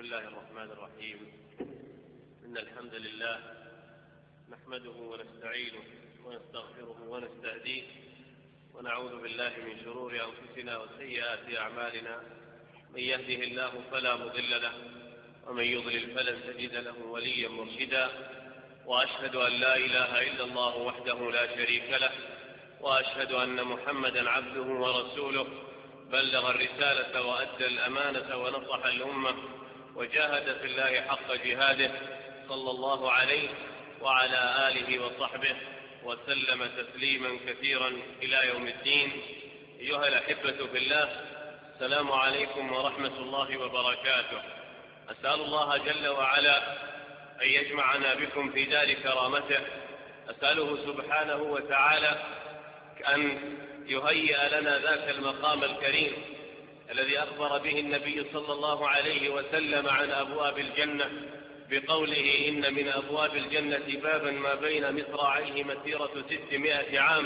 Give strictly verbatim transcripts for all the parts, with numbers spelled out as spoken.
الله الرحمن الرحيم. إن الحمد لله نحمده ونستعينه ونستغفره ونستهديه ونعوذ بالله من شرور أنفسنا وسيئات أعمالنا. من يهده الله فلا مضل له ومن يضلل فلن تجد له وليا مرشدا، وأشهد أن لا إله إلا الله وحده لا شريك له، وأشهد أن محمدا عبده ورسوله بلغ الرسالة وأدى الأمانة ونصح الأمة وجاهد في الله حق جهاده صلى الله عليه وعلى آله وصحبه وسلم تسليما كثيرا إلى يوم الدين. أيها الأحبة في الله، السلام عليكم ورحمة الله وبركاته. أسأل الله جل وعلا أن يجمعنا بكم في دار كرامته. أسأله سبحانه وتعالى أن يهيئ لنا ذاك المقام الكريم الذي أخبر به النبي صلى الله عليه وسلم عن أبواب الجنة بقوله: إن من أبواب الجنة بابا ما بين مصراعيه مسيرة ستمائة عام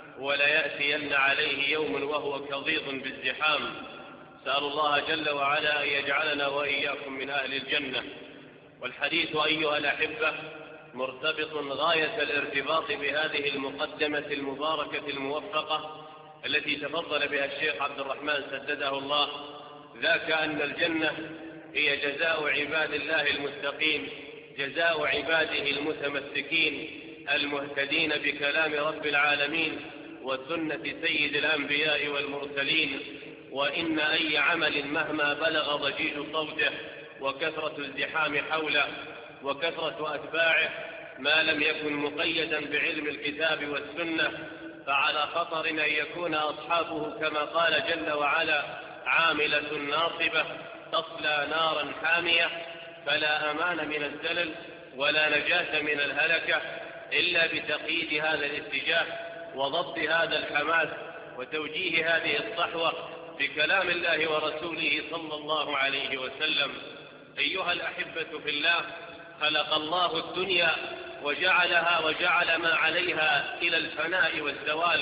وليأتين عليه يوم وهو كظيظ بالزحام. سأل الله جل وعلا أن يجعلنا وإياكم من أهل الجنة. والحديث أيها الأحبة مرتبط غاية الارتباط بهذه المقدمة المباركة الموفقة التي تفضل بها الشيخ عبد الرحمن سدده الله، ذاك أن الجنة هي جزاء عباد الله المتقين، جزاء عباده المتمسكين المهتدين بكلام رب العالمين وسنة سيد الأنبياء والمرسلين. وإن أي عمل مهما بلغ ضجيج صوته وكثرة الزحام حوله وكثرة أتباعه ما لم يكن مقيدا بعلم الكتاب والسنة فعلى خطر أن يكون أصحابه كما قال جل وعلا: عاملة ناصبة تصلى نارا حامية. فلا أمان من الزلل ولا نجاة من الهلكة إلا بتقييد هذا الاتجاه وضبط هذا الحماس وتوجيه هذه الصحوة بكلام الله ورسوله صلى الله عليه وسلم. أيها الأحبة في الله، خلق الله الدنيا وجعلها وجعل ما عليها إلى الفناء والزوال.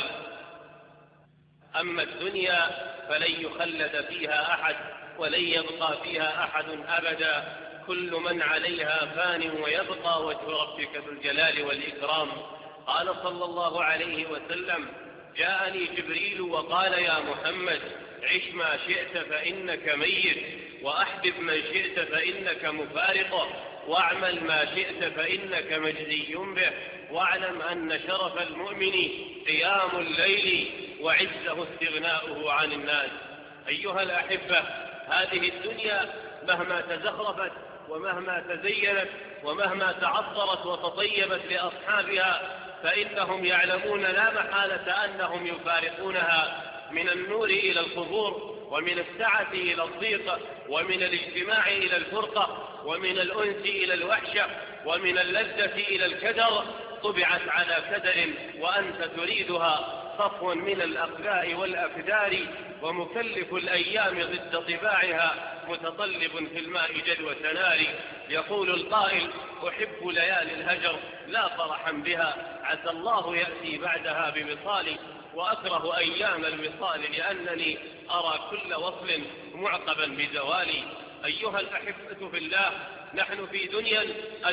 أما الدنيا فلن يخلد فيها أحد ولن يبقى فيها أحد أبدا، كل من عليها فان ويبقى وجه ربك ذو الجلال والإكرام. قال صلى الله عليه وسلم: جاءني جبريل وقال: يا محمد، عش ما شئت فإنك ميت، وأحبب من شئت فإنك مفارقه، واعمل ما شئت فإنك مجزي به، واعلم أن شرف المؤمن قيام الليل وعزه استغناؤه عن الناس. أيها الأحبة، هذه الدنيا مهما تزخرفت ومهما تزينت ومهما تعطرت وتطيبت لأصحابها فإنهم يعلمون لا محالة أنهم يفارقونها، من النور إلى القبور، ومن السعة إلى الضيق، ومن الاجتماع إلى الفرقة، ومن الأنس إلى الوحشة، ومن اللذة إلى الكدر. طبعت على كدر وأنت تريدها، صفو من الأقلاء والأكدار، ومكلف الأيام ضد طباعها، متطلب في الماء جدوى نار. يقول القائل: أحب ليالي الهجر لا فرحا بها، عسى الله يأتي بعدها بوصال، وأكره أيام الوصال لأنني أرى كل وصل معقبا بزوالي. أيها الأحبة في الله، نحن في دنيا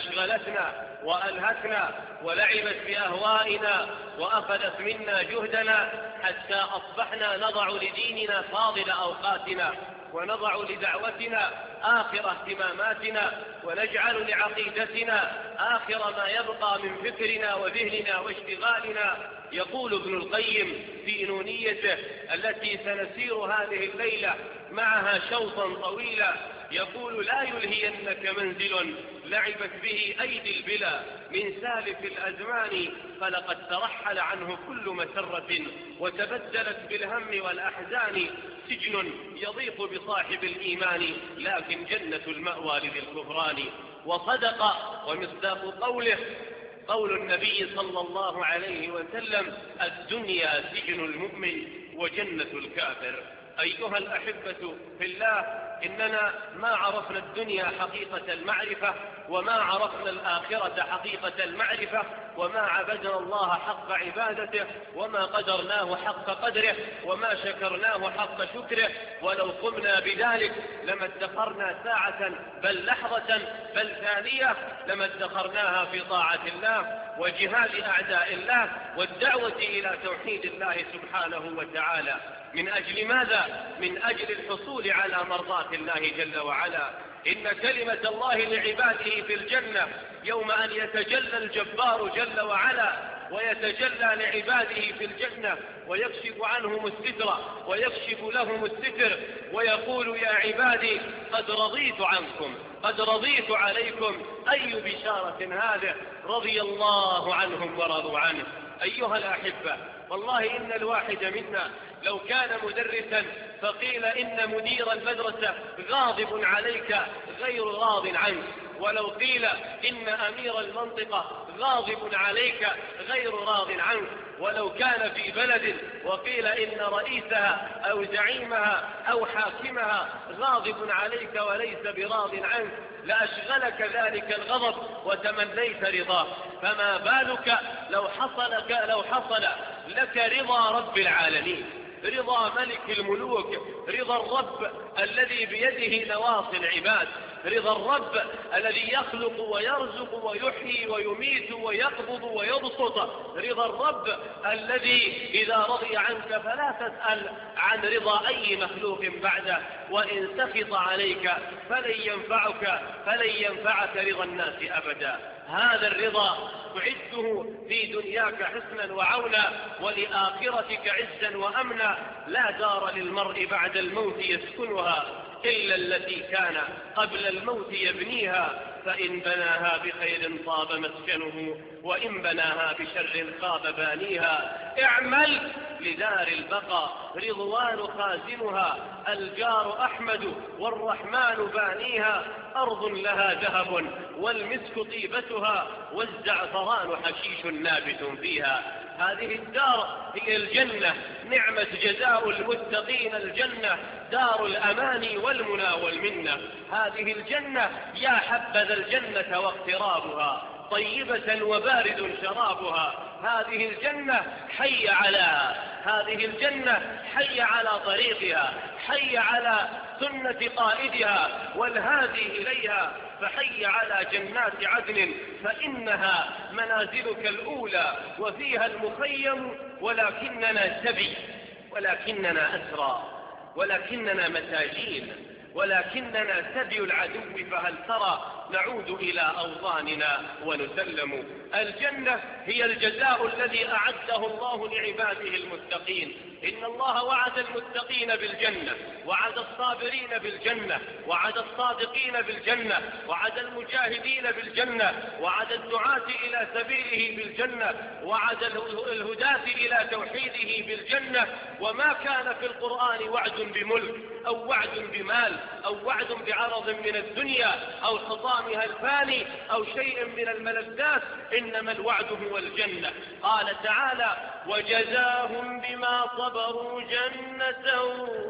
أشغلتنا وألهتنا ولعبت بأهوائنا وأخذت منا جهدنا حتى أصبحنا نضع لديننا فاضل أوقاتنا ونضع لدعوتنا آخر اهتماماتنا ونجعل لعقيدتنا آخر ما يبقى من فكرنا وذهننا واشتغالنا. يقول ابن القيم في نونيته التي سنسير هذه الليلة معها شوطا طويلا، يقول: لا يلهينك منزل لعبت به أيدي البلا من سالف الأزمان، فلقد ترحل عنه كل مسرة وتبدلت بالهم والأحزان. سجن يضيق بصاحب الإيمان لكن جنة المأوى لذي الكفران. وصدق ومصداق قوله قول النبي صلى الله عليه وسلم: الدنيا سجن المؤمن وجنة الكافر. أيها الأحبة في الله، إننا ما عرفنا الدنيا حقيقة المعرفة، وما عرفنا الآخرة حقيقة المعرفة، وما عبدنا الله حق عبادته، وما قدرناه حق قدره، وما شكرناه حق شكره. ولو قمنا بذلك لما ادخرنا ساعة بل لحظة بل ثانية لما ادخرناها في طاعة الله وجهاد أعداء الله والدعوة إلى توحيد الله سبحانه وتعالى. من أجل ماذا؟ من أجل الحصول على مرضاة الله جل وعلا. إن كلمة الله لعباده في الجنة يوم أن يتجلى الجبار جل وعلا ويتجلى لعباده في الجنة ويكشف عنهم الستر ويكشف لهم الستر ويقول يا عبادي قد رضيت عنكم قد رضيت عليكم. أي بشارة هذه! رضي الله عنهم ورضوا عنه. أيها الأحبة، والله إن الواحد منا لو كان مدرسا فقيل إن مدير المدرسة غاضب عليك غير راض عنك، ولو قيل إن أمير المنطقة غاضب عليك غير راض عنك، ولو كان في بلد وقيل إن رئيسها أو زعيمها أو حاكمها غاضب عليك وليس براض عنك لأشغلك ذلك الغضب وتمنيت رضاه. فما بالك لو حصل لو حصل لك رضا رب العالمين، رضا ملك الملوك، رضا الرب الذي بيده نواصي العباد، رضا الرب الذي يخلق ويرزق ويحيي ويميت ويقبض ويبسط، رضا الرب الذي إذا رضي عنك فلا تسأل عن رضا أي مخلوق بعده، وإن سخط عليك فلن ينفعك فلن ينفعك رضا الناس أبدا. هذا الرضا تعده في دنياك حسنا وعونا ولآخرتك عزا وأمنا. لا دار للمرء بعد الموت يسكنها إلا التي كان قبل الموت يبنيها، فإن بناها بخير طاب مسكنه وإن بناها بشر خاب بانيها. اعمل لدار البقاء رضوان خازنها، الجار أحمد والرحمن بانيها، أرض لها ذهب والمسك طيبتها والزعفران حشيش نابت فيها. هذه الدار هي الجنة، نعمة جزاء المتقين الجنة، دار الأمان والمنى والمنة. هذه الجنة يا حبذا الجنة واقترابها، طيبة وبارد شرابها. هذه الجنة حي على هذه الجنة حي على طريقها، حي على سنة قائدها والهادي إليها، فحي على جنات عدن فإنها منازلك الأولى وفيها المخيم. ولكننا سبي، ولكننا أسرى، ولكننا مساجين، ولكننا سبي العدو، فهل ترى نعود إلى أوطاننا ونسلم. الجنة هي الجزاء الذي أعده الله لعباده المتقين. إن الله وعد المتقين بالجنة، وعد الصابرين بالجنة، وعد الصادقين بالجنة، وعد المجاهدين بالجنة، وعد الدعاة إلى سبيله بالجنة، وعد الهداة إلى توحيده بالجنة. وما كان في القرآن وعد بملك أو وعد بمال أو وعد بعرض من الدنيا أو حطامها الفاني أو شيء من الملذات، إنما الوعد هو الجنة. قال تعالى: وجزاهم بما صبروا جنة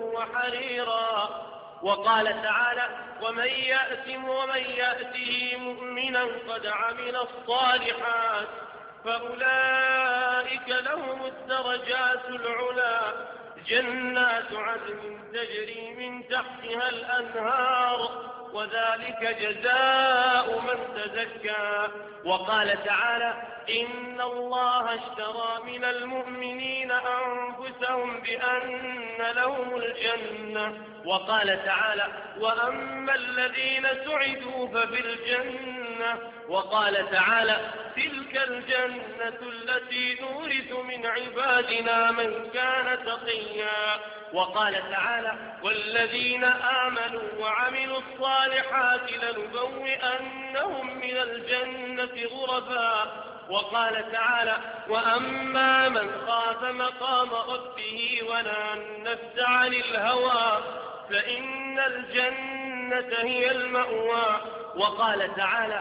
وحريرا. وقال تعالى: ومن يأتم ومن يأته مؤمنا قد عمل الصالحات فأولئك لهم الدرجات العلى جنات عدن تجري من تحتها الأنهار وذلك جزاء من تزكى. وقال تعالى: إن الله اشترى من المؤمنين أنفسهم بأن لهم الجنة. وقال تعالى: وأما الذين سعدوا ففي الجنة. وقال تعالى: تلك الجنة التي نورث من عبادنا من كان تقيا. وقال تعالى: والذين آمنوا وعملوا الصالحات لنبوئنهم من الجنة غرفا. وقال تعالى: وأما من خاف مقام ربه ونهى النفس عن الهوى فإن الجنة هي المأوى. وقال تعالى: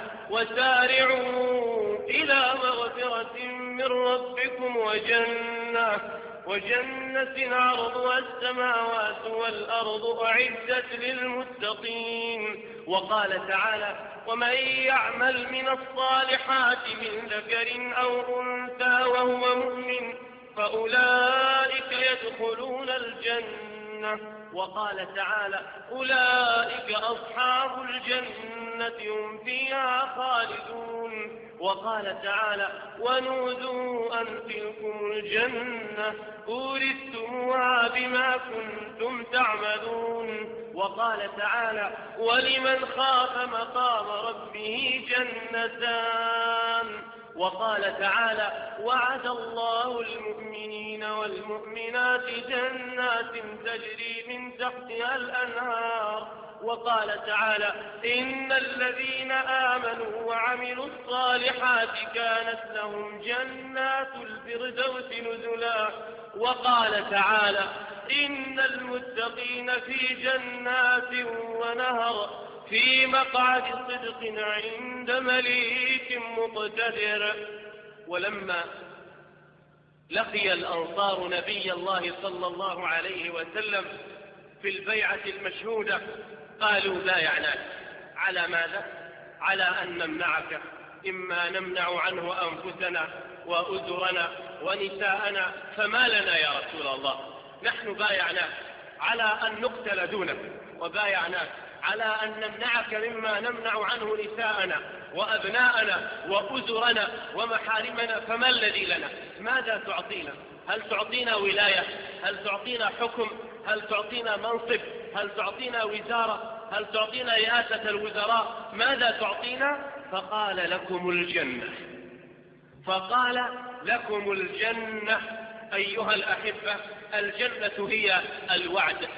وسارعوا إلى مغفرة من ربكم وجنة وجنة عرضها السماوات والأرض أعدت للمتقين. وقال تعالى: ومن يعمل من الصالحات من ذكر أو أنثى وهو مؤمن فأولئك يدخلون الجنة. وقال تعالى: أولئك أصحاب الجنة هم فيها خالدون. وقال تعالى: ونودوا أن تلكم الجنة أورثتموها بما كنتم تعملون. وقال تعالى: ولمن خاف مقام ربه جنتان. وقال تعالى: وعد الله المؤمنين والمؤمنات جنات تجري من تحتها الأنهار. وقال تعالى: إن الذين آمنوا وعملوا الصالحات كانت لهم جنات الفردوس نزلا. وقال تعالى: إن المتقين في جنات ونهر في مقعد صدق عند مليك مقتدر. ولما لقي الأنصار نبي الله صلى الله عليه وسلم في البيعة المشهودة قالوا: بايعناك على ماذا؟ على أن نمنعك، إما نمنع عنه أنفسنا وأزرنا ونساءنا، فما لنا يا رسول الله؟ نحن بايعناك على أن نقتل دونك، وبايعناك على أن نمنعك مما نمنع عنه نساءنا وأبناءنا وأزرنا ومحارمنا، فما الذي لنا؟ ماذا تعطينا؟ هل تعطينا ولاية؟ هل تعطينا حكم؟ هل تعطينا منصب؟ هل تعطينا وزارة؟ هل تعطينا رئاسة الوزراء؟ ماذا تعطينا؟ فقال: لكم الجنة. فقال: لكم الجنة. أيها الأحبة، الجنة هي الوعد،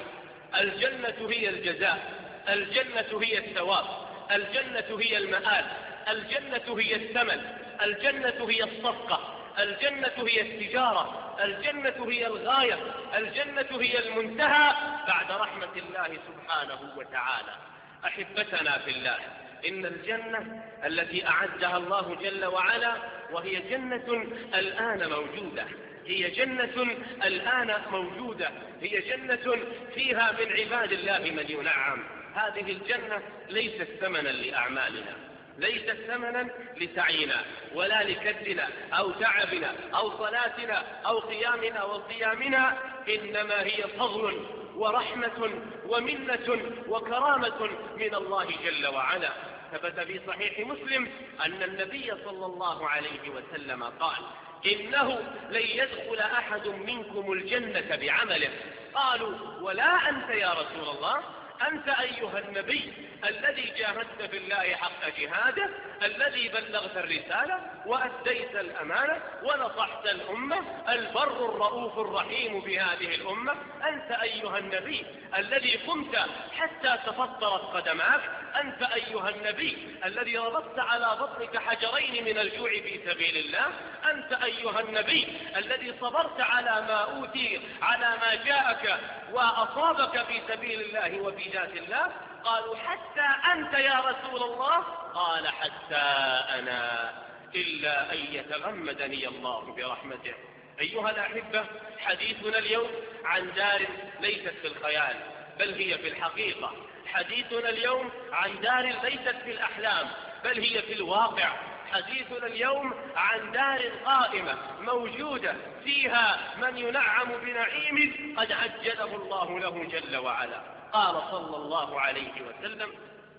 الجنة هي الجزاء، الجنة هي الثواب، الجنة هي المآل، الجنة هي الثمن، الجنة هي الصفقة، الجنة هي التجارة، الجنة هي الغاية، الجنة هي المنتهى بعد رحمة الله سبحانه وتعالى. أحبتنا في الله، إن الجنة التي أعدها الله جل وعلا وهي جنة الآن موجودة، هي جنة الآن موجودة، هي جنة فيها من عباد الله من ينعم. هذه الجنة ليست ثمنا لأعمالنا، ليست ثمنا لسعينا ولا لكدنا أو تعبنا أو صلاتنا أو قيامنا وصيامنا، إنما هي فضل ورحمة ومنة وكرامة من الله جل وعلا. ثبت في صحيح مسلم أن النبي صلى الله عليه وسلم قال: إنه لن يدخل أحد منكم الجنة بعمله. قالوا: ولا أنت يا رسول الله؟ أنت أيها النبي الذي جاهدت في الله حق جهاده، الذي بلغت الرسالة وأديت الأمانة ونصحت الأمة، البر الرؤوف الرحيم بهذه الأمة. أنت أيها النبي الذي قمت حتى تفطرت قدماك، أنت أيها النبي الذي ربطت على بطنك حجرين من الجوع في سبيل الله، أنت أيها النبي الذي صبرت على ما أوتي على ما جاءك وأصابك في سبيل الله وفي ذات الله. قالوا: حتى أنت يا رسول الله؟ قال: حتى أنا، إلا أن يتغمدني الله برحمته. أيها الأحبة، حديثنا اليوم عن دار ليست في الخيال بل هي في الحقيقة. حديثنا اليوم عن دار ليست في الأحلام بل هي في الواقع. حديثنا اليوم عن دار قائمة موجودة فيها من ينعم بنعيم قد عجله الله له جل وعلا. قال صلى الله عليه وسلم: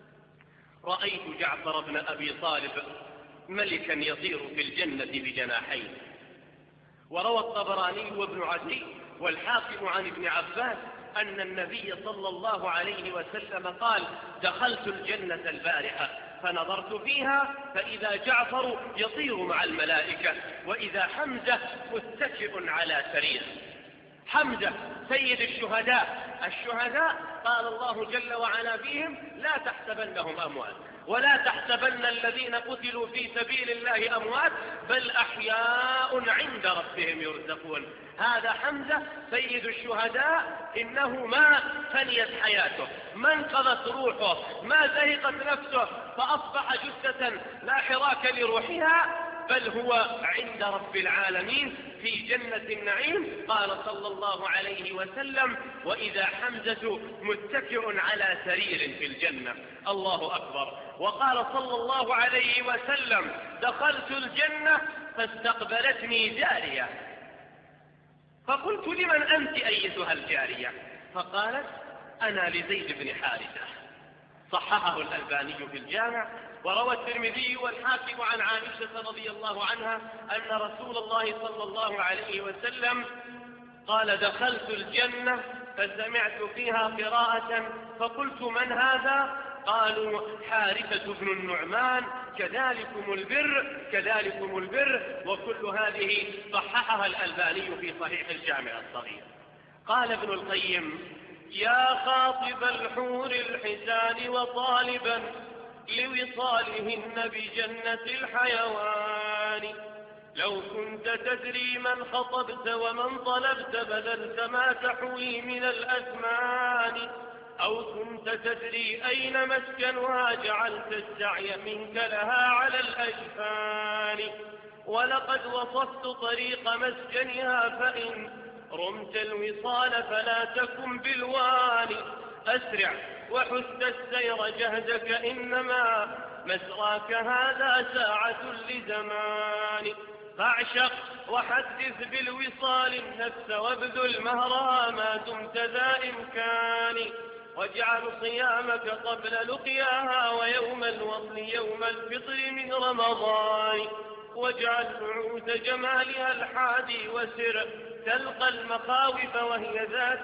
رأيت جعفر بن أبي طالب ملكا يطير في الجنة بجناحين. وروى الطبراني وابن عدي والحاكم عن ابن عباس أن النبي صلى الله عليه وسلم قال: دخلت الجنة البارحة فنظرت فيها فإذا جعفر يطير مع الملائكة، وإذا حمزة متكئ على سرير. حمزة سيد الشهداء، الشهداء قال الله جل وعلا فيهم: لا تحسبنهم أموات ولا تحسبن الذين قتلوا في سبيل الله أموات بل أحياء عند ربهم يرزقون. هذا حمزة سيد الشهداء، إنه ما فنيت حياته، ما انقضت روحه، ما زهقت نفسه، فأصبح جثة لا حراك لروحها، بل هو عند رب العالمين في جنة النعيم. قال صلى الله عليه وسلم: وإذا حمزة متكئ على سرير في الجنة. الله أكبر. وقال صلى الله عليه وسلم: دخلت الجنة فاستقبلتني جارية، فقلت: لمن أنت أيتها الجارية؟ فقالت: أنا لزيد بن حارثة. صححه الألباني في الجامع. وروى الترمذي والحاكم عن عائشة رضي الله عنها أن رسول الله صلى الله عليه وسلم قال: دخلت الجنة فسمعت فيها قراءة فقلت: من هذا؟ قالوا: حارثة بن النعمان. كذلكم البر كذلكم البر. وكل هذه صححها الألباني في صحيح الجامع الصغير. قال ابن القيم: يا خاطب الحور الحسان وطالبا لوصالهن بجنة الحيوان، لو كنت تدري من خطبت ومن طلبت بذلت ما تحوي من الأثمان، أو كنت تدري أين مسكنها جعلت السعي منك لها على الأجفان، ولقد وصفت طريق مسكنها فإن رمت الوصال فلا تكن بالواني، أسرع وحث السير جهدك إنما مسراك هذا ساعة لزمان، فاعشق وحدث بالوصال النفس وابذل مهرها ما دمت ذا إمكان، واجعل صيامك قبل لقياها ويوم الوصل يوم الفطر من رمضان، واجعل بعوث جمالها الحادي وسر تلقى المخاوف وهي ذات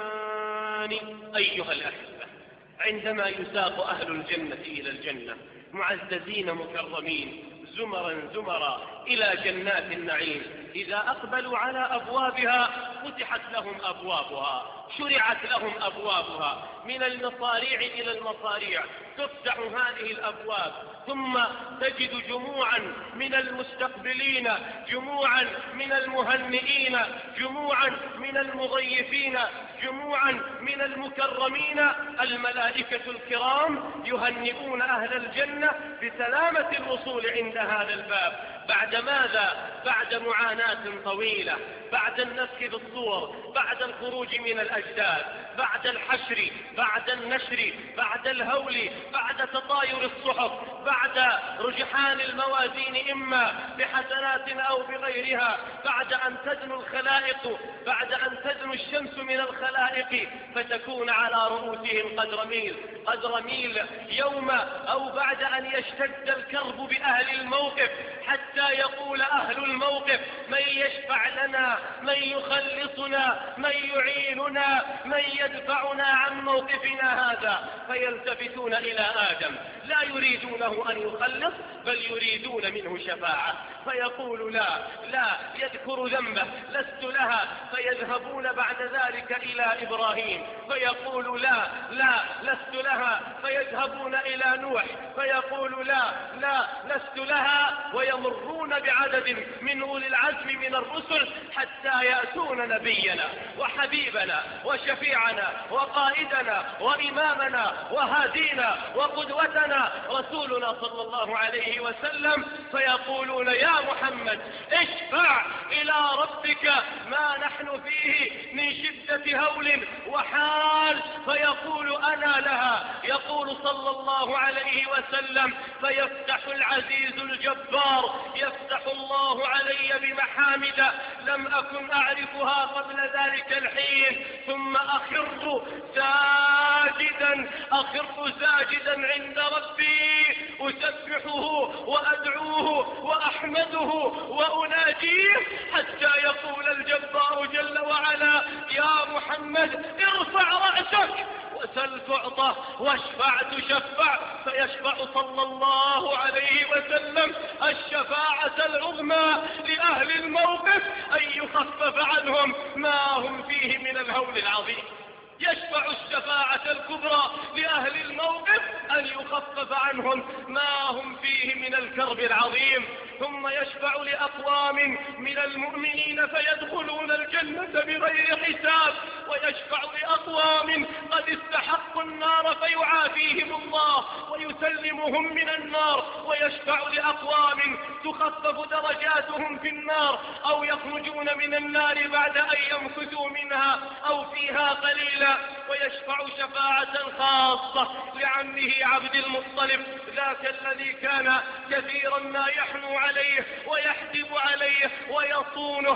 أمان. أيها الأحبة، عندما يساق أهل الجنة إلى الجنة معززين مكرمين زمرا زمرا إلى جنات النعيم، إذا أقبلوا على أبوابها فتحت لهم أبوابها، شرعت لهم أبوابها، من المصاريع إلى المصاريع تفتح هذه الأبواب، ثم تجد جموعا من المستقبلين، جموعا من المهنئين، جموعا من المضيفين، جموعا من المكرمين. الملائكة الكرام يهنئون أهل الجنة بسلامة الوصول عند هذا الباب. بعد ماذا؟ بعد معاناة طويلة، بعد النفخ بالصور، بعد الخروج من الأجداث، بعد الحشر، بعد النشر، بعد الهول، بعد تطاير الصحف، بعد رجحان الموازين إما بحسنات أو بغيرها، بعد أن تدنو الخلائق، بعد أن تدنو الشمس من الخلائق فتكون على رؤوسهم قدر ميل قدر ميل يوم، أو بعد أن يشتد الكرب بأهل الموقف حتى يقول أهل الموقف: من يشفع لنا، من يخلصنا، من يعيننا، من يدفعنا عن موقفنا هذا؟ فيلتفتون إلى آدم، لا يريدونه أن يخلص بل يريدون منه شفاعة، فيقول: لا لا، يذكر ذنبه: لست لها. فيذهبون بعد ذلك إلى إبراهيم فيقول: لا لا، لست لها. فيذهبون إلى نوح فيقول: لا لا، لست لها. ويمرون بعدد من أولي العزم من الرسل حتى يأتون نبينا وحبيبنا وشفيعنا وقائدنا وإمامنا وهادينا وقدوتنا رسولنا صلى الله عليه وسلم، فيقولون: يا محمد اشفع إلى ربك ما نحن فيه من شدة هول وحال. فيقول: أنا لها. يقول صلى الله عليه وسلم: فيفتح العزيز الجبار، يفتح الله علي بمحامد لم أكن أعرفها قبل ذلك الحين، ثم أخر ساجدا أخر ساجدا عند ربي أسبحه وأدعوه وأحمده وأناجيه، حتى يقول الجبار جل وعلا: يا محمد ارفع رأسك وسل تعطى واشفع تشفع. فيشفع صلى الله عليه وسلم الشفاعة العظمى لأهل الموقف أن يخفف عنهم ما هم فيه من الهول العظيم. يشفع الشفاعة الكبرى لأهل الموقف أن يخفف عنهم ما هم فيه من الكرب العظيم. ثم يشفع لأقوام من المؤمنين فيدخلون الجنة بغير حساب، ويشفع لأقوام قد استحقوا النار فيعافيهم الله ويسلمهم من النار، ويشفع لأقوام تخفف درجاتهم في النار أو يخرجون من النار بعد أن يمكثوا منها أو فيها قليلا، ويشفع شفاعة خاصة لعمه عبد المطلب، ذاك الذي كان كثيرا ما يحنو عليه ويحدب عليه ويصونه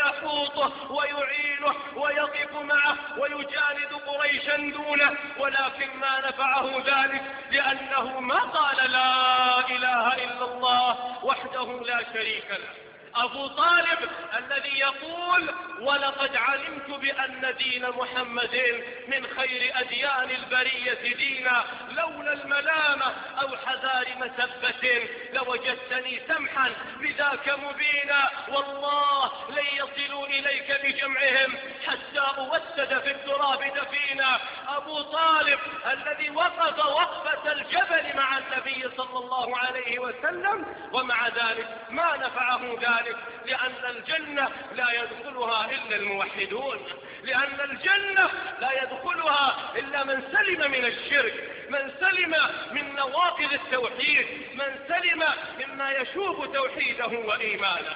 ويحوطه ويعينه ويقف معه ويجالد قريشا دونه، ولكن ما نفعه ذلك لأنه ما قال لا إله إلا الله وحده لا شريك له. أبو طالب الذي يقول ولقد علمت بأن دين محمد من خير أديان البرية دينا، لولا الملامة أو حذار مسبة لوجدتني سمحا بذاك مبينا، والله لن يصلوا إليك بجمعهم حتى أوسد في التراب دفينا. أبو طالب الذي وقف وقفة الجبل مع النبي صلى الله عليه وسلم، ومع ذلك ما نفعه ذلك، لأن الجنة لا يدخلها إلا الموحدون، لأن الجنة لا يدخلها إلا من سلم من الشرك، من سلم من نواقض التوحيد، من سلم مما يشوب توحيده وإيمانه.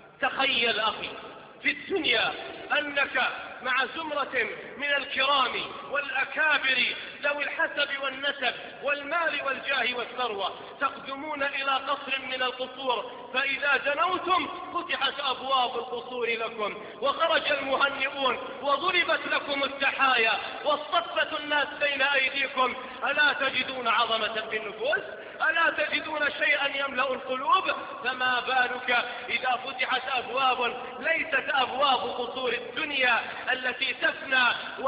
تخيل أخي في الدنيا أنك مع زمرة من الكرام والأكابر ذوي الحسب والنسب والمال والجاه والثروة، تقدمون إلى قصر من القصور، فإذا دنوتم فتحت أبواب القصور لكم، وخرج المهنئون وضربت لكم التحايا واصطفت الناس بين أيديكم. ألا تجدون عظمة في النفوس؟ ألا تجدون شيئا يملأ القلوب؟ فما بالك إذا فتحت أبواب ليست أبواب قصور الدنيا التي تفنى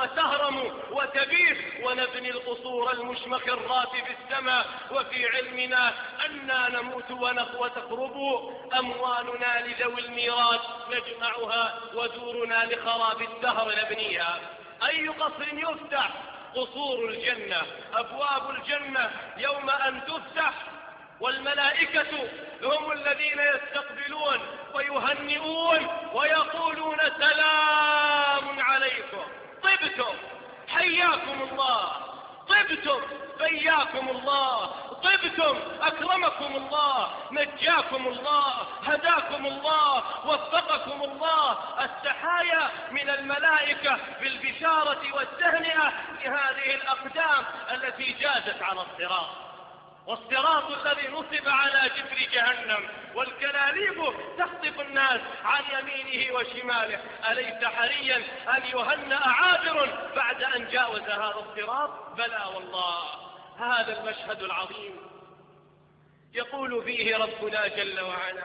وتهرم وتبيد، ونبني القصور المشمخرات في السماء، وفي علمنا أننا نموت وتخرب أموالنا لذوي الميراث نجمعها، ودورنا لخراب الدهر نبنيها. أي قصر يفتح؟ قصور الجنة، أبواب الجنة يوم أن تفتح والملائكة هم الذين يستقبلون ويهنئون ويقولون سلام عليكم، طبتم، حياكم الله، طبتم، بياكم الله، طبتم، أكرمكم الله، نجاكم الله، هداكم الله، وفقكم الله. التحايا من الملائكة بالبشارة والتهنئة لهذه الأقدام التي جازت على الصراط، والصراط الذي نصب على جسر جهنم، والكلاليب تخطف الناس عن يمينه وشماله. أليس حريا أن يهنأ عابر بعد أن جاوز هذا الصراط؟ بلى والله. هذا المشهد العظيم يقول فيه ربنا جل وعلا: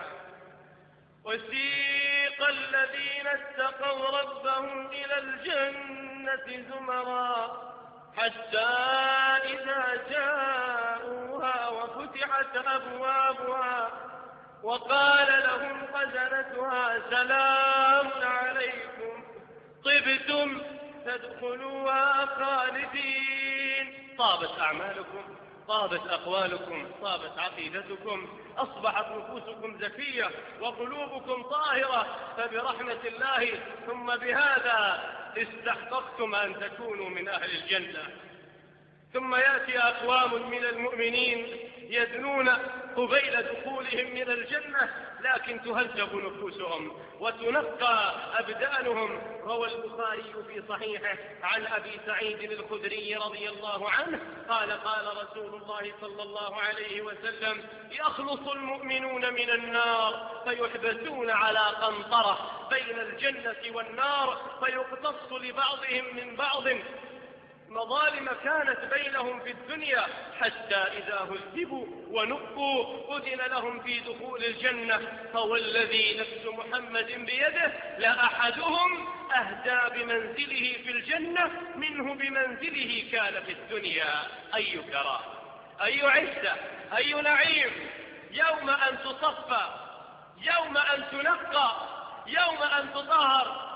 وسيق الذين اتقوا ربهم إلى الجنة زمرا حتى إذا جاءوها وفتحت أبوابها وقال لهم خزنتها سلام عليكم طبتم فادخلوها خالدين. طابت أعمالكم، طابت أقوالكم، طابت عقيدتكم، أصبحت نفوسكم زكية وقلوبكم طاهرة، فبرحمة الله ثم بهذا استحققتم أن تكونوا من أهل الجنة. ثم يأتي أقوام من المؤمنين يدنون قبيل دخولهم من الجنة، لكن تهذب نفوسهم وتنقى أبدانهم. روى البخاري في صحيحه عن أبي سعيد الخدري رضي الله عنه قال: قال رسول الله صلى الله عليه وسلم: يخلص المؤمنون من النار فيحبسون على قنطرة بين الجنة والنار، فيقتص لبعضهم من بعض مظالم كانت بينهم في الدنيا، حتى إذا هذبوا ونقوا أذن لهم في دخول الجنة. فوالذي نفس محمد بيده لأحدهم أهدى بمنزله في الجنة منه بمنزله كان في الدنيا. أي كرامة، أي عزة، أي نعيم، يوم أن تصفى، يوم أن تنقى، يوم أن تطهر،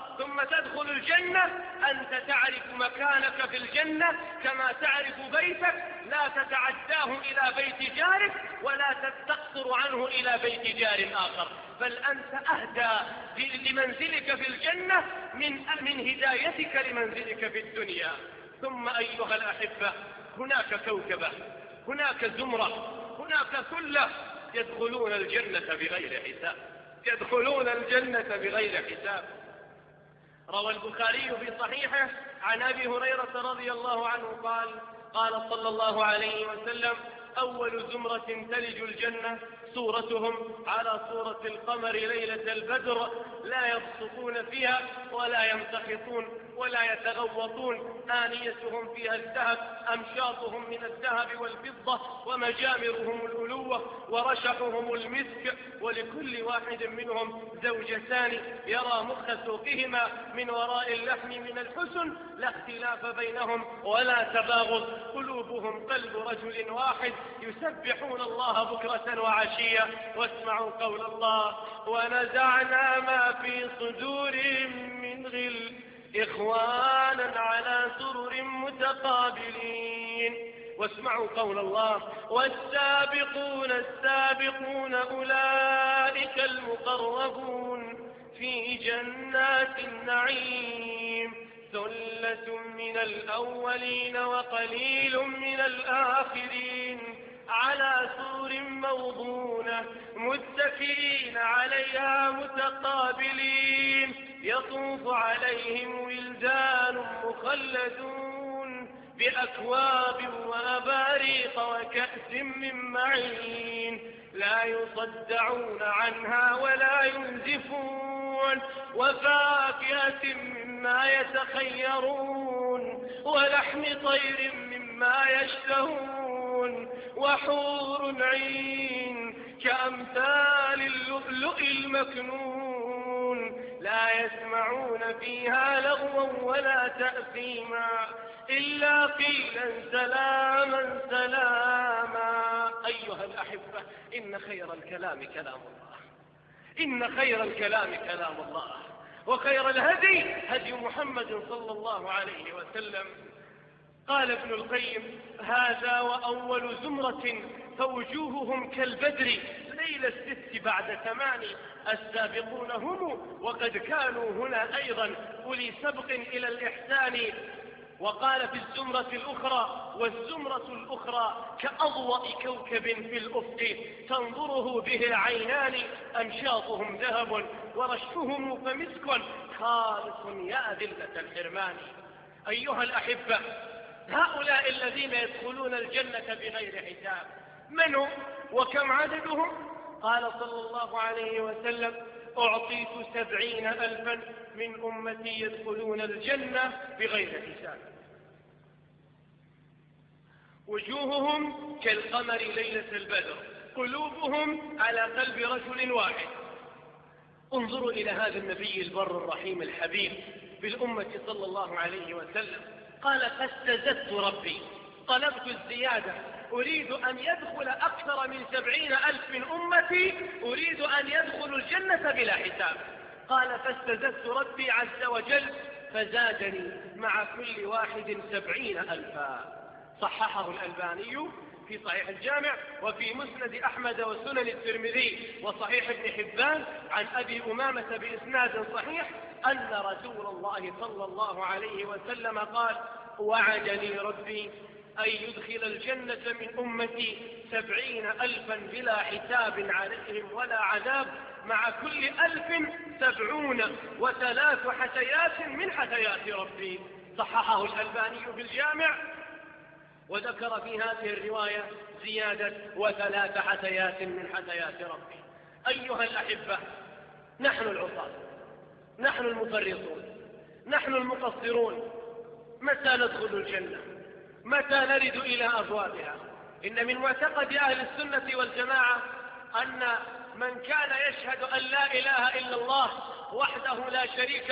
ثم تدخل الجنة أنت تعرف مكانك في الجنة كما تعرف بيتك، لا تتعداه إلى بيت جارك ولا تستقصر عنه إلى بيت جار آخر، بل أنت أهدى لمنزلك في الجنة من من هدايتك لمنزلك في الدنيا. ثم أيها الأحبة، هناك كوكبة، هناك زمرة، هناك ثلة يدخلون الجنة بغير حساب، يدخلون الجنة بغير حساب. روى البخاري في صحيحه عن أبي هريرة رضي الله عنه قال: قال صلى الله عليه وسلم: أول زمرة تلج الجنة صورتهم على صورة القمر ليلة البدر، لا يبسطون فيها ولا يمتخطون ولا يتغوطون، آنيتهم فيها الذهب، أمشاطهم من الذهب والفضة، ومجامرهم الألوة، ورشحهم المسك، ولكل واحد منهم زوجتان يرى مخ سوقهما من وراء اللحم من الحسن، لا اختلاف بينهم ولا تباغض، قلوبهم قلب رجل واحد، يسبحون الله بكرة وعشية. واسمعوا قول الله: ونزعنا ما في صدورهم من غل إخوانا على سرر متقابلين. واسمعوا قول الله: والسابقون السابقون أولئك المقربون في جنات النعيم، ثلة من الأولين وقليل من الآخرين، على سرر موضونة متكئين عليها متقابلين، يطوف عليهم ولدان مخلدون بأكواب وأباريق وكأس من معين، لا يصدعون عنها ولا ينزفون، وفاكهة مما يتخيرون، ولحم طير مما يشتهون، وحور عين كأمثال اللؤلؤ المكنون، لا يسمعون فيها لغوا ولا تأثيما، إلا قيلا سلاما سلاما. أيها الأحبة، إن خير الكلام كلام الله، إن خير الكلام كلام الله، وخير الهدي هدي محمد صلى الله عليه وسلم. قال ابن القيم: هذا وأول زمرة فوجوههم كالبدر ليل الست بعد ثمان، السابقون هم وقد كانوا هنا أيضا أولي سبق إلى الإحسان. وقال في الزمرة الأخرى: والزمرة الأخرى كأضواء كوكب في الأفق تنظره به العينان، أمشاطهم ذهب ورشحهم فمسك، خالص يا ذلة الحرمان. أيها الأحبة، هؤلاء الذين يدخلون الجنة بغير حساب من هم وكم عددهم؟ قال صلى الله عليه وسلم: أعطيت سبعين ألفا من أمتي يدخلون الجنة بغير حساب، وجوههم كالقمر ليلة البدر، قلوبهم على قلب رجل واحد. انظروا إلى هذا النبي البر الرحيم الحبيب بالأمة صلى الله عليه وسلم، قال: فاستزدت ربي، طلبت الزيادة، أريد أن يدخل أكثر من سبعين ألف من أمتي، أريد أن يدخلوا الجنة بلا حساب. قال: فاستزدت ربي عز وجل فزادني مع كل واحد سبعين ألفا. صححه الألباني في صحيح الجامع، وفي مسند أحمد وسنن الترمذي وصحيح ابن حبان عن أبي أمامة بإسناد صحيح أن رسول الله صلى الله عليه وسلم قال: وعدني ربي أن يدخل الجنة من أمتي سبعين ألفا بلا حساب عليهم ولا عذاب، مع كل ألف سبعون وثلاث حسيات من حسيات ربي. صححه الألباني في الجامع، وذكر في هذه الرواية زيادة وثلاث حسيات من حسيات ربي. أيها الأحبة، نحن العصاة، نحن المفرطون، نحن المقصرون، متى ندخل الجنة؟ متى نرد إلى أبوابها؟ إن من معتقد أهل السنة والجماعة أن من كان يشهد أن لا إله إلا الله وحده لا شريك له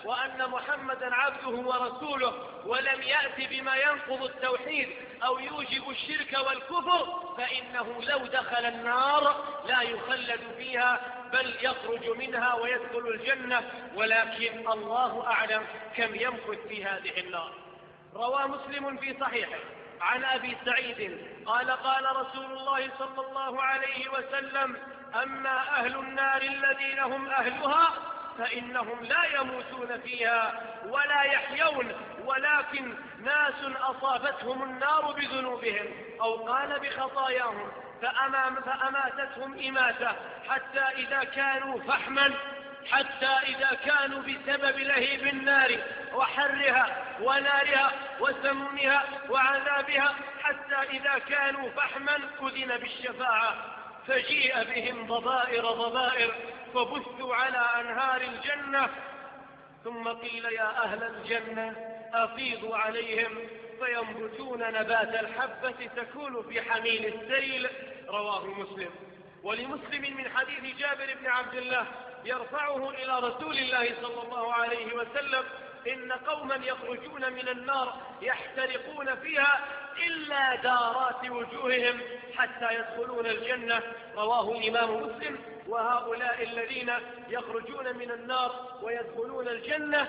وأن محمدا عبده ورسوله ولم يأت بما ينقض التوحيد أو يوجب الشرك والكفر فإنه لو دخل النار لا يخلد فيها بل يخرج منها ويدخل الجنة، ولكن الله أعلم كم يمكث في هذه النار. روى مسلم في صحيحه عن أبي سعيد قال قال رسول الله صلى الله عليه وسلم: أما أهل النار الذين هم أهلها فإنهم لا يموتون فيها ولا يحيون، ولكن ناس أصابتهم النار بذنوبهم أو قال بخطاياهم فأمام فأماتتهم إماتة حتى إذا كانوا فحما حتى إذا كانوا بسبب لهيب النار وحرها ونارها وسمها وعذابها حتى إذا كانوا فحما أذن بالشفاعة فجيء بهم ضبائر ضبائر فبثوا على أنهار الجنة، ثم قيل: يا أهل الجنة أفيضوا عليهم فينبتون نبات الحبة تكون في حميل السيل. رواه مسلم. ولمسلم من حديث جابر بن عبد الله يرفعه إلى رسول الله صلى الله عليه وسلم: إن قوما يخرجون من النار يحترقون فيها إلا دارات وجوههم حتى يدخلون الجنة. رواه الإمام مسلم. وهؤلاء الذين يخرجون من النار ويدخلون الجنة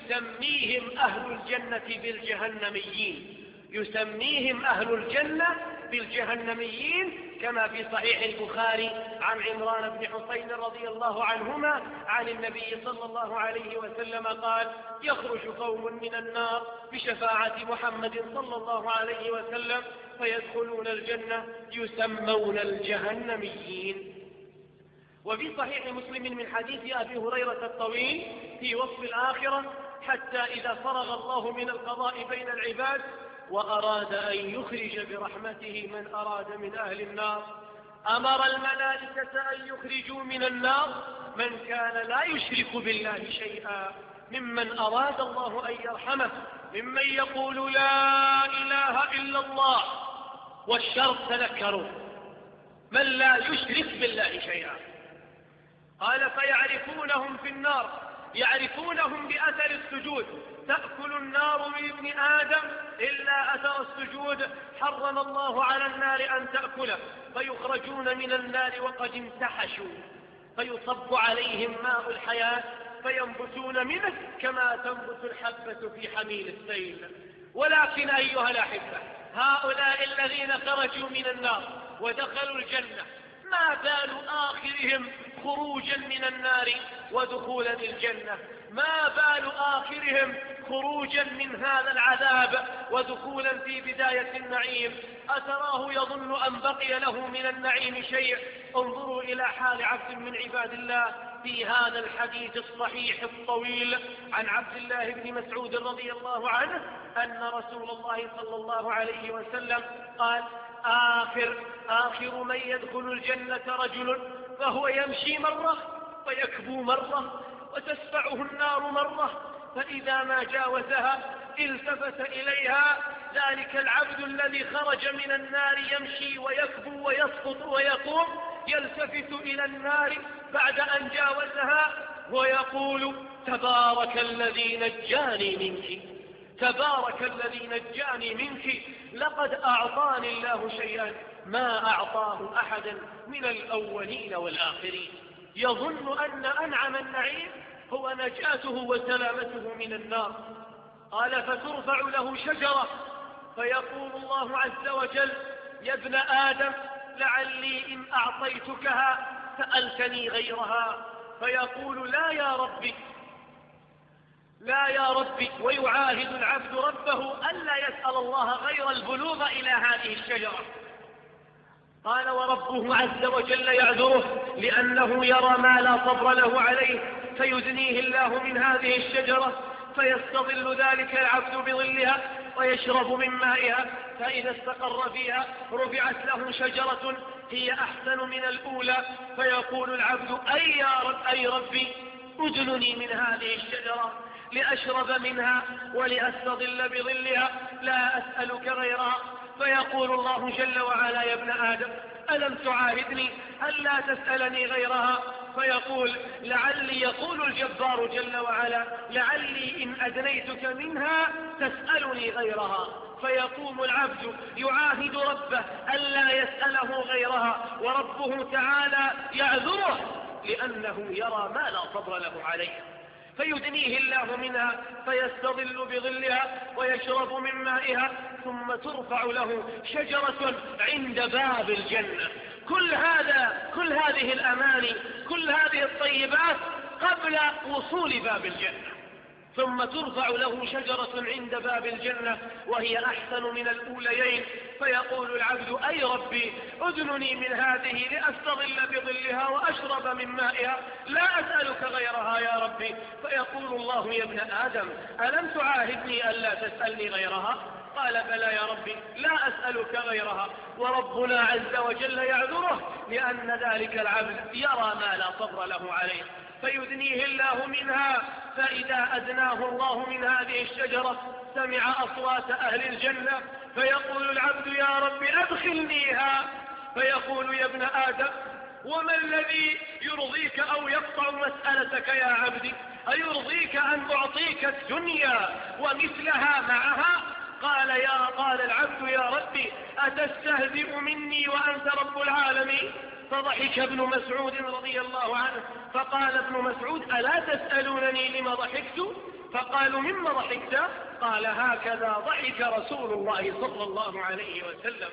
يسميهم أهل الجنة بالجهنميين يسميهم أهل الجنة بالجهنميين كما في صحيح البخاري عن عمران بن حسين رضي الله عنهما عن النبي صلى الله عليه وسلم قال: يخرج قوم من النار بشفاعة محمد صلى الله عليه وسلم فيدخلون الجنة يسمون الجهنميين. وفي صحيح مسلم من حديث أبي هريرة الطويل في وصف الآخرة: حتى إذا فرغ الله من القضاء بين العباد وأراد أن يخرج برحمته من أراد من أهل النار أمر الملائكة أن يخرجوا من النار من كان لا يشرك بالله شيئا ممن أراد الله أن يرحمه ممن يقول لا إله إلا الله. والشرط تذكروا من لا يشرك بالله شيئا. قال: فيعرفونهم في النار يعرفونهم بأثر السجود، تأكل النار من ابن آدم إلا أثر السجود حرم الله على النار أن تأكله، فيخرجون من النار وقد امتحشوا فيصب عليهم ماء الحياة فينبتون منه كما تنبت الحبة في حميل السيل. ولكن أيها الأحبة، هؤلاء الذين خرجوا من النار ودخلوا الجنة ما بال آخرهم خروجا من النار ودخولا الجنة؟ ما بال آخرهم خروجا من هذا العذاب ودخولا في بداية النعيم؟ أتراه يظن أن بقي له من النعيم شيء؟ انظروا إلى حال عبد من عباد الله في هذا الحديث الصحيح الطويل عن عبد الله بن مسعود رضي الله عنه أن رسول الله صلى الله عليه وسلم قال: آخر, آخر من يدخل الجنة رجل فهو يمشي مرة ويكبو مرة وتسفعه النار مرة، فإذا ما جاوزها التفت إليها ذلك العبد الذي خرج من النار يمشي ويكبو ويسقط ويقوم، يلتفت إلى النار بعد أن جاوزها ويقول: تبارك الذي نجاني منك تبارك الذي نجاني منك لقد أعطاني الله شيئا ما أعطاه أحدا من الأولين والآخرين. يظن أن أنعم النعيم هو نجاته وسلامته من النار. قال: فترفع له شجرة فيقول الله عز وجل: يا ابن آدم لعلي إن أعطيتكها سألتني غيرها، فيقول: لا يا ربي لا يا ربي ويعاهد العبد ربه ألا يسأل الله غير البلوغ إلى هذه الشجرة. قال: وربه عز وجل يعذره لأنه يرى ما لا صبر له عليه فيدنيه الله من هذه الشجرة فيستظل ذلك العبد بظلها ويشرب من مائها، فإذا استقر فيها رفعت له شجرة هي أحسن من الأولى فيقول العبد: أي يا رب أي ربي أدنني من هذه الشجرة لأشرب منها ولأستظل بظلها لا أسألك غيرها. فيقول الله جل وعلا: يا ابن آدم ألم تعاهدني ألا تسألني غيرها؟ فيقول لعلي يقول الجبار جل وعلا لعلي إن أدنيتك منها تسألني غيرها، فيقوم العبد يعاهد ربه ألا يسأله غيرها، وربه تعالى يعذره لأنه يرى ما لا صبر له عليه، فيدنيه الله منها فيستظل بظلها ويشرب من مائها، ثم ترفع له شجرة عند باب الجنة. كل هذا كل هذه الأماني، كل هذه الطيبات قبل وصول باب الجنة، ثم ترفع له شجرة عند باب الجنة وهي أحسن من الأوليين، فيقول العبد أي ربي أدنني من هذه لأستظل بظلها وأشرب من مائها، لا أسألك غيرها يا ربي. فيقول الله يا ابن آدم ألم تعاهدني ألا تسألني غيرها؟ قال بلى يا ربي لا أسألك غيرها. وربنا عز وجل يعذره لأن ذلك العبد يرى ما لا صبر له عليه، فيدنيه الله منها. فإذا أدناه الله من هذه الشجرة سمع أصوات أهل الجنة، فيقول العبد يا رب أدخلنيها. فيقول يا ابن آدم وما الذي يرضيك أو يقطع مسألتك يا عبدي؟ أيرضيك أن أعطيك الدنيا ومثلها معها؟ قال يا قال العبد يا ربي أتستهزئ مني وأنت رب العالمين؟ فضحك ابن مسعود رضي الله عنه، فقال ابن مسعود ألا تسألونني لما ضحكت؟ فقالوا مما ضحكت؟ قال هكذا ضحك رسول الله صلى الله عليه وسلم.